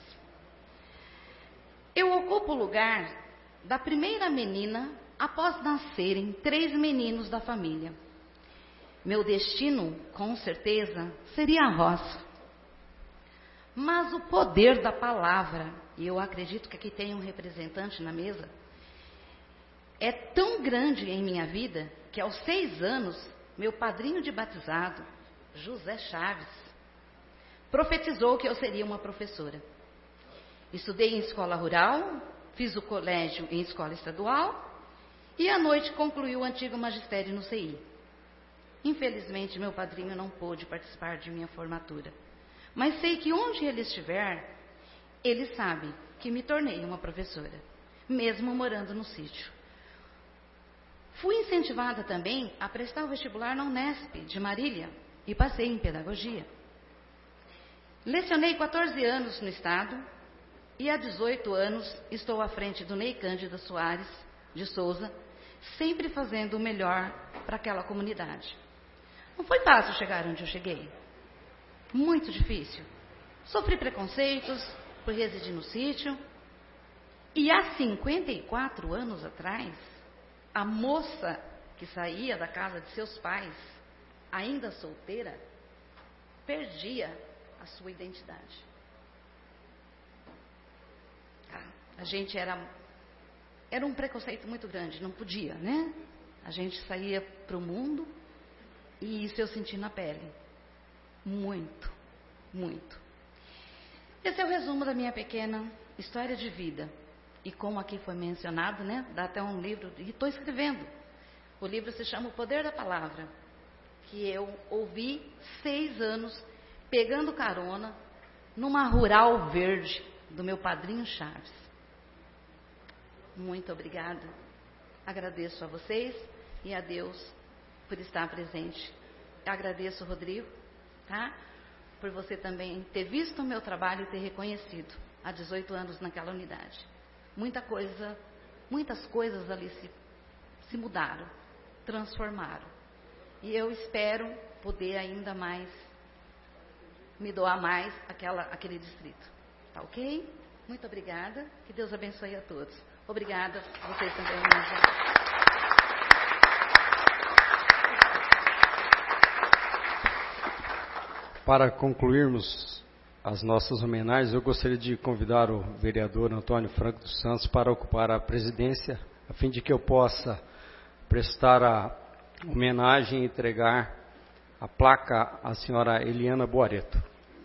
Eu ocupo o lugar da primeira menina após nascerem três meninos da família. Meu destino, com certeza, seria a roça. Mas o poder da palavra, e eu acredito que aqui tem um representante na mesa, é tão grande em minha vida que aos seis anos, meu padrinho de batizado, José Chaves, profetizou que eu seria uma professora. Estudei em escola rural, fiz o colégio em escola estadual e à noite concluí o antigo magistério no C I. Infelizmente, meu padrinho não pôde participar de minha formatura. Mas sei que onde ele estiver, ele sabe que me tornei uma professora, mesmo morando no sítio. Fui incentivada também a prestar o vestibular na Unesp de Marília e passei em pedagogia. Lecionei quatorze anos no estado e há dezoito anos estou à frente do Ney Cândido Soares de Souza, sempre fazendo o melhor para aquela comunidade. Não foi fácil chegar onde eu cheguei. Muito difícil. Sofri preconceitos por residir no sítio. E há cinquenta e quatro anos atrás, a moça que saía da casa de seus pais, ainda solteira, perdia a sua identidade. Tá? A gente era, era um preconceito muito grande, não podia, né? A gente saía para o mundo e isso eu senti na pele. Muito, muito. Esse é o resumo da minha pequena história de vida. E como aqui foi mencionado, né? Dá até um livro, e estou escrevendo. O livro se chama O Poder da Palavra, que eu ouvi seis anos pegando carona numa rural verde do meu padrinho Chaves. Muito obrigada. Agradeço a vocês e a Deus por estar presente. Agradeço, Rodrigo, tá? Por você também ter visto o meu trabalho e ter reconhecido há dezoito anos naquela unidade. Muita coisa, muitas coisas ali se, se mudaram, transformaram. E eu espero poder ainda mais, me doar mais àquela, àquele distrito. Tá ok? Muito obrigada. Que Deus abençoe a todos. Obrigada. Vocês também. Para concluirmos as nossas homenagens, eu gostaria de convidar o vereador Antônio Franco dos Santos para ocupar a presidência, a fim de que eu possa prestar a homenagem e entregar a placa à senhora Eliana Boareto.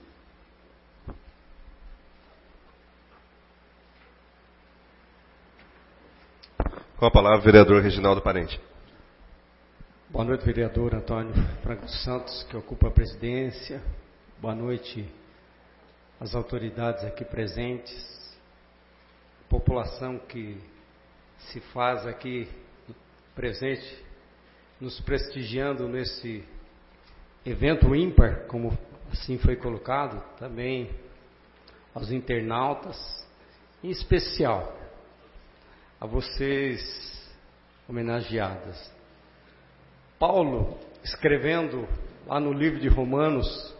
Com a palavra, o vereador Reginaldo Parente. Boa noite, vereador Antônio Franco dos Santos, que ocupa a presidência. Boa noite às autoridades aqui presentes, população que se faz aqui presente, nos prestigiando nesse evento ímpar, como assim foi colocado, também aos internautas, em especial a vocês homenageadas. Paulo, escrevendo lá no livro de Romanos,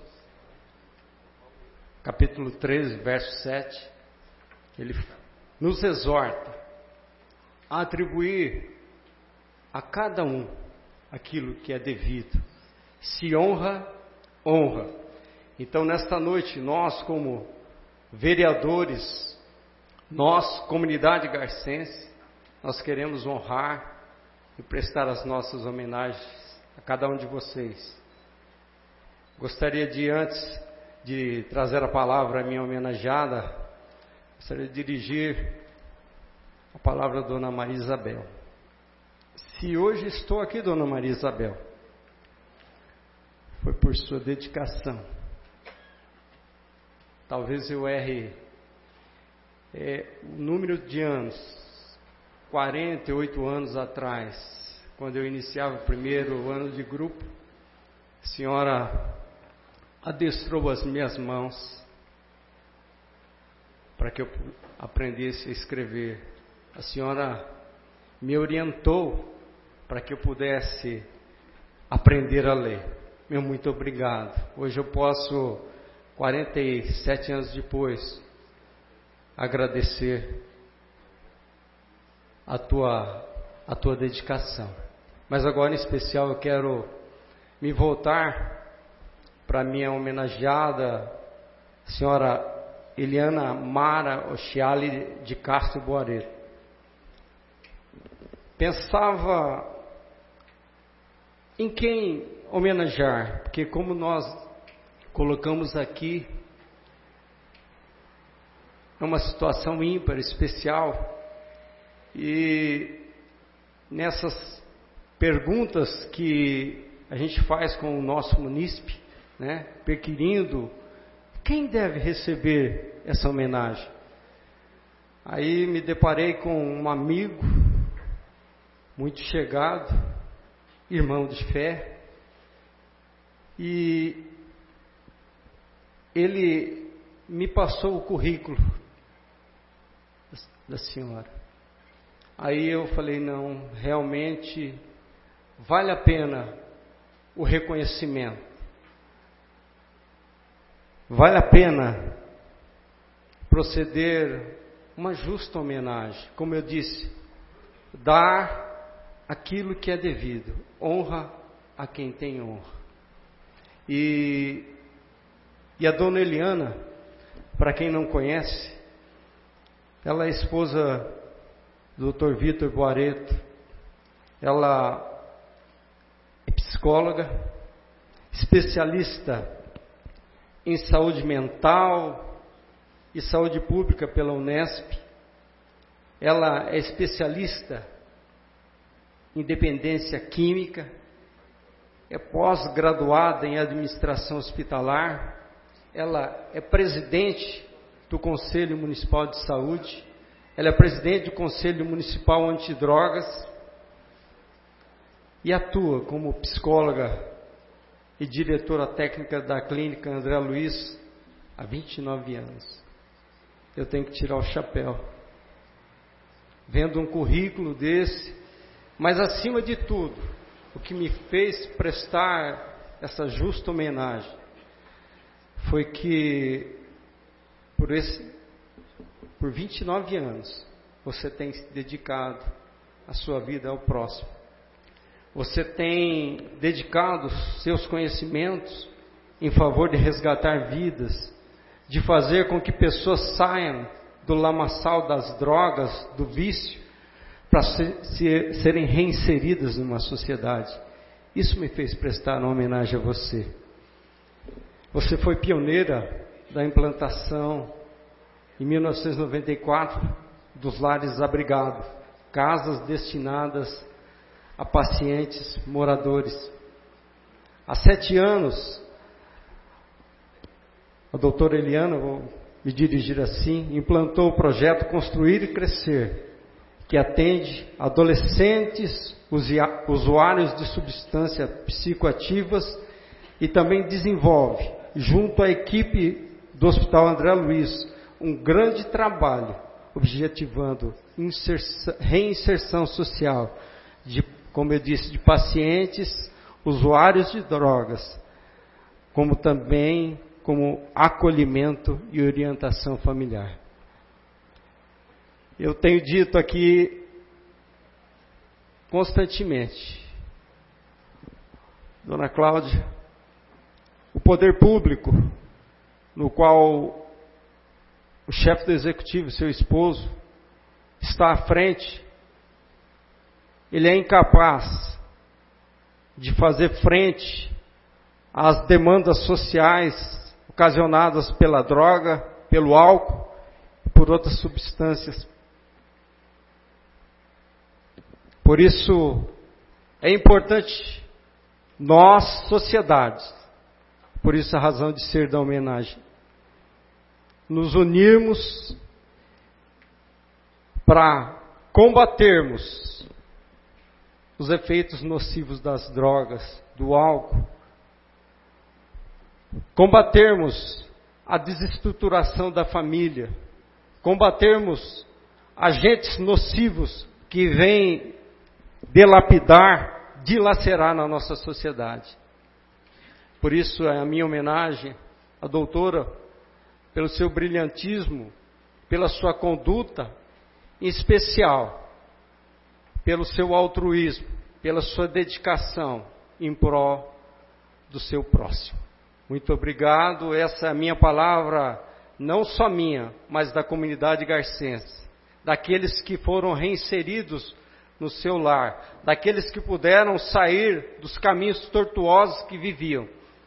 capítulo treze, verso sete, ele nos exorta a atribuir a cada um aquilo que é devido. Se honra, honra. Então, nesta noite, nós como vereadores, nós, comunidade garcense, nós queremos honrar e prestar as nossas homenagens a cada um de vocês. Gostaria de, antes de trazer a palavra à minha homenageada, gostaria de dirigir a palavra à Dona Maria Isabel. Se hoje estou aqui, Dona Maria Isabel, foi por sua dedicação. Talvez eu erre é, o número de anos, quarenta e oito anos atrás, quando eu iniciava o primeiro ano de grupo, a senhora adestrou as minhas mãos para que eu aprendesse a escrever. A senhora me orientou para que eu pudesse aprender a ler. Meu muito obrigado. Hoje eu posso, quarenta e sete anos depois, agradecer a tua, a tua dedicação. Mas agora, em especial, eu quero me voltar para a minha homenageada, senhora Eliana Mara Ochiali de Castro Boareiro. Pensava em quem homenagear, porque como nós colocamos aqui, é uma situação ímpar, especial, e nessas perguntas que a gente faz com o nosso munícipe, né, perquirindo quem deve receber essa homenagem. Aí me deparei com um amigo muito chegado, irmão de fé, e ele me passou o currículo da senhora. Aí eu falei, não, realmente vale a pena o reconhecimento. Vale a pena proceder uma justa homenagem. Como eu disse, dar aquilo que é devido. Honra a quem tem honra. E E a dona Eliana, para quem não conhece, ela é esposa do doutor Vitor Boareto. Ela é psicóloga, especialista em saúde mental e saúde pública pela Unesp. Ela é especialista em dependência química, é pós-graduada em administração hospitalar, ela é presidente do Conselho Municipal de Saúde, ela é presidente do Conselho Municipal Antidrogas e atua como psicóloga e diretora técnica da Clínica André Luiz há vinte e nove anos. Eu tenho que tirar o chapéu, vendo um currículo desse, mas acima de tudo, o que me fez prestar essa justa homenagem foi que por esse, por vinte e nove anos, você tem se dedicado a sua vida ao próximo. Você tem dedicado seus conhecimentos em favor de resgatar vidas, de fazer com que pessoas saiam do lamaçal das drogas, do vício, para se, se, serem reinseridas numa sociedade. Isso me fez prestar uma homenagem a você. Você foi pioneira da implantação, em mil novecentos e noventa e quatro, dos lares abrigados, casas destinadas a pacientes moradores. Há sete anos, a doutora Eliana, vou me dirigir assim, implantou o projeto Construir e Crescer, que atende adolescentes, usuários de substâncias psicoativas e também desenvolve, junto à equipe do Hospital André Luiz, um grande trabalho objetivando inserção, reinserção social, de, como eu disse, de pacientes, usuários de drogas, como também como acolhimento e orientação familiar. Eu tenho dito aqui constantemente, Dona Cláudia, o poder público, no qual o chefe do executivo, seu esposo, está à frente, ele é incapaz de fazer frente às demandas sociais ocasionadas pela droga, pelo álcool e por outras substâncias. Por isso, é importante nós, sociedades, por isso a razão de ser da homenagem, nos unirmos para combatermos os efeitos nocivos das drogas, do álcool, combatermos a desestruturação da família, combatermos agentes nocivos que vêm delapidar, dilacerar na nossa sociedade. Por isso é a minha homenagem à doutora, pelo seu brilhantismo, pela sua conduta, em especial, pelo seu altruísmo, pela sua dedicação em prol do seu próximo. Muito obrigado. Essa é a minha palavra, não só minha, mas da comunidade garcense, daqueles que foram reinseridos no seu lar, daqueles que puderam sair dos caminhos tortuosos que viviam.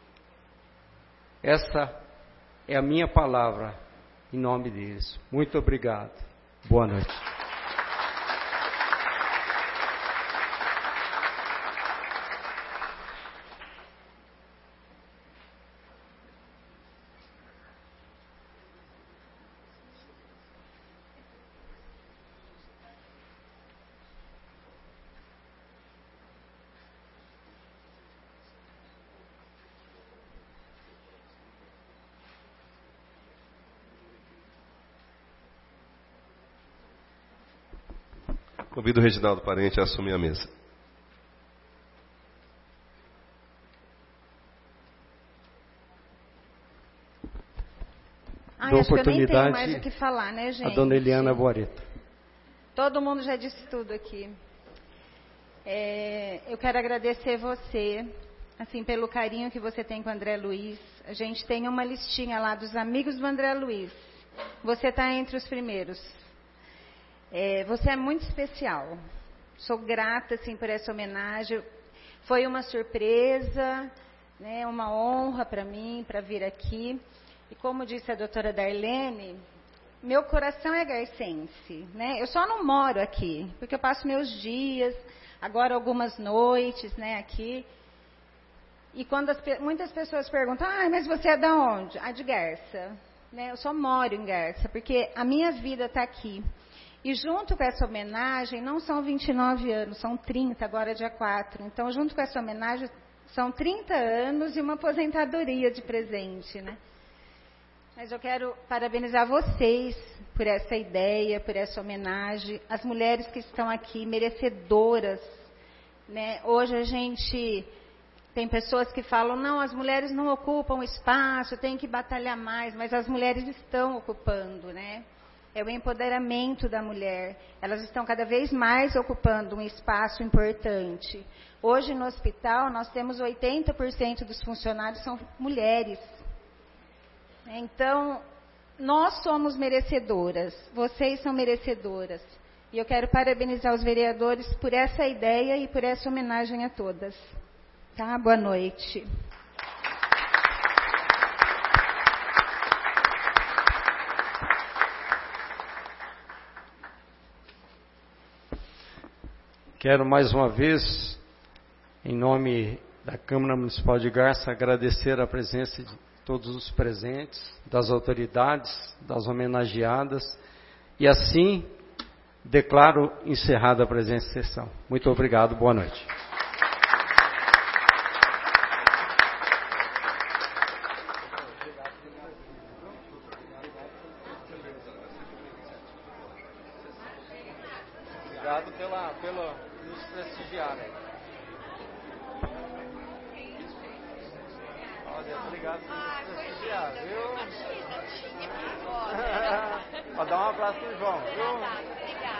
Essa é a minha palavra em nome deles. Muito obrigado. Boa noite. Convido o Reginaldo Parente a assumir a mesa. Ai, acho que eu nem tenho mais o que falar, né, gente? A dona Eliana Boareto. Todo mundo já disse tudo aqui. É, eu quero agradecer você, assim, pelo carinho que você tem com o André Luiz. A gente tem uma listinha lá dos amigos do André Luiz. Você está entre os primeiros. É, você é muito especial. Sou grata, assim, por essa homenagem. Foi uma surpresa, né, uma honra para mim, para vir aqui. E como disse a doutora Darlene, meu coração é garcense, né? Eu só não moro aqui, porque eu passo meus dias, agora algumas noites, né, aqui. E quando as, muitas pessoas perguntam, ah, mas você é da onde? Ah, de Garça. Né? Eu só moro em Garça, porque a minha vida está aqui. E junto com essa homenagem, não são vinte e nove anos, são trinta, agora é dia quatro. Então, junto com essa homenagem, são trinta anos e uma aposentadoria de presente, né? Mas eu quero parabenizar vocês por essa ideia, por essa homenagem, as mulheres que estão aqui, merecedoras, né? Hoje a gente tem pessoas que falam, não, as mulheres não ocupam espaço, tem que batalhar mais, mas as mulheres estão ocupando, né? É o empoderamento da mulher. Elas estão cada vez mais ocupando um espaço importante. Hoje no hospital nós temos oitenta por cento dos funcionários são mulheres. Então, nós somos merecedoras, vocês são merecedoras. E eu quero parabenizar os vereadores por essa ideia e por essa homenagem a todas. Tá? Boa noite. Quero mais uma vez, em nome da Câmara Municipal de Garça, agradecer a presença de todos os presentes, das autoridades, das homenageadas, e assim declaro encerrada a presente sessão. Muito obrigado, boa noite. Obrigado pela, pela nos prestigiar. Olha, obrigado por nos prestigiar, viu? Para dar um abraço no João, viu?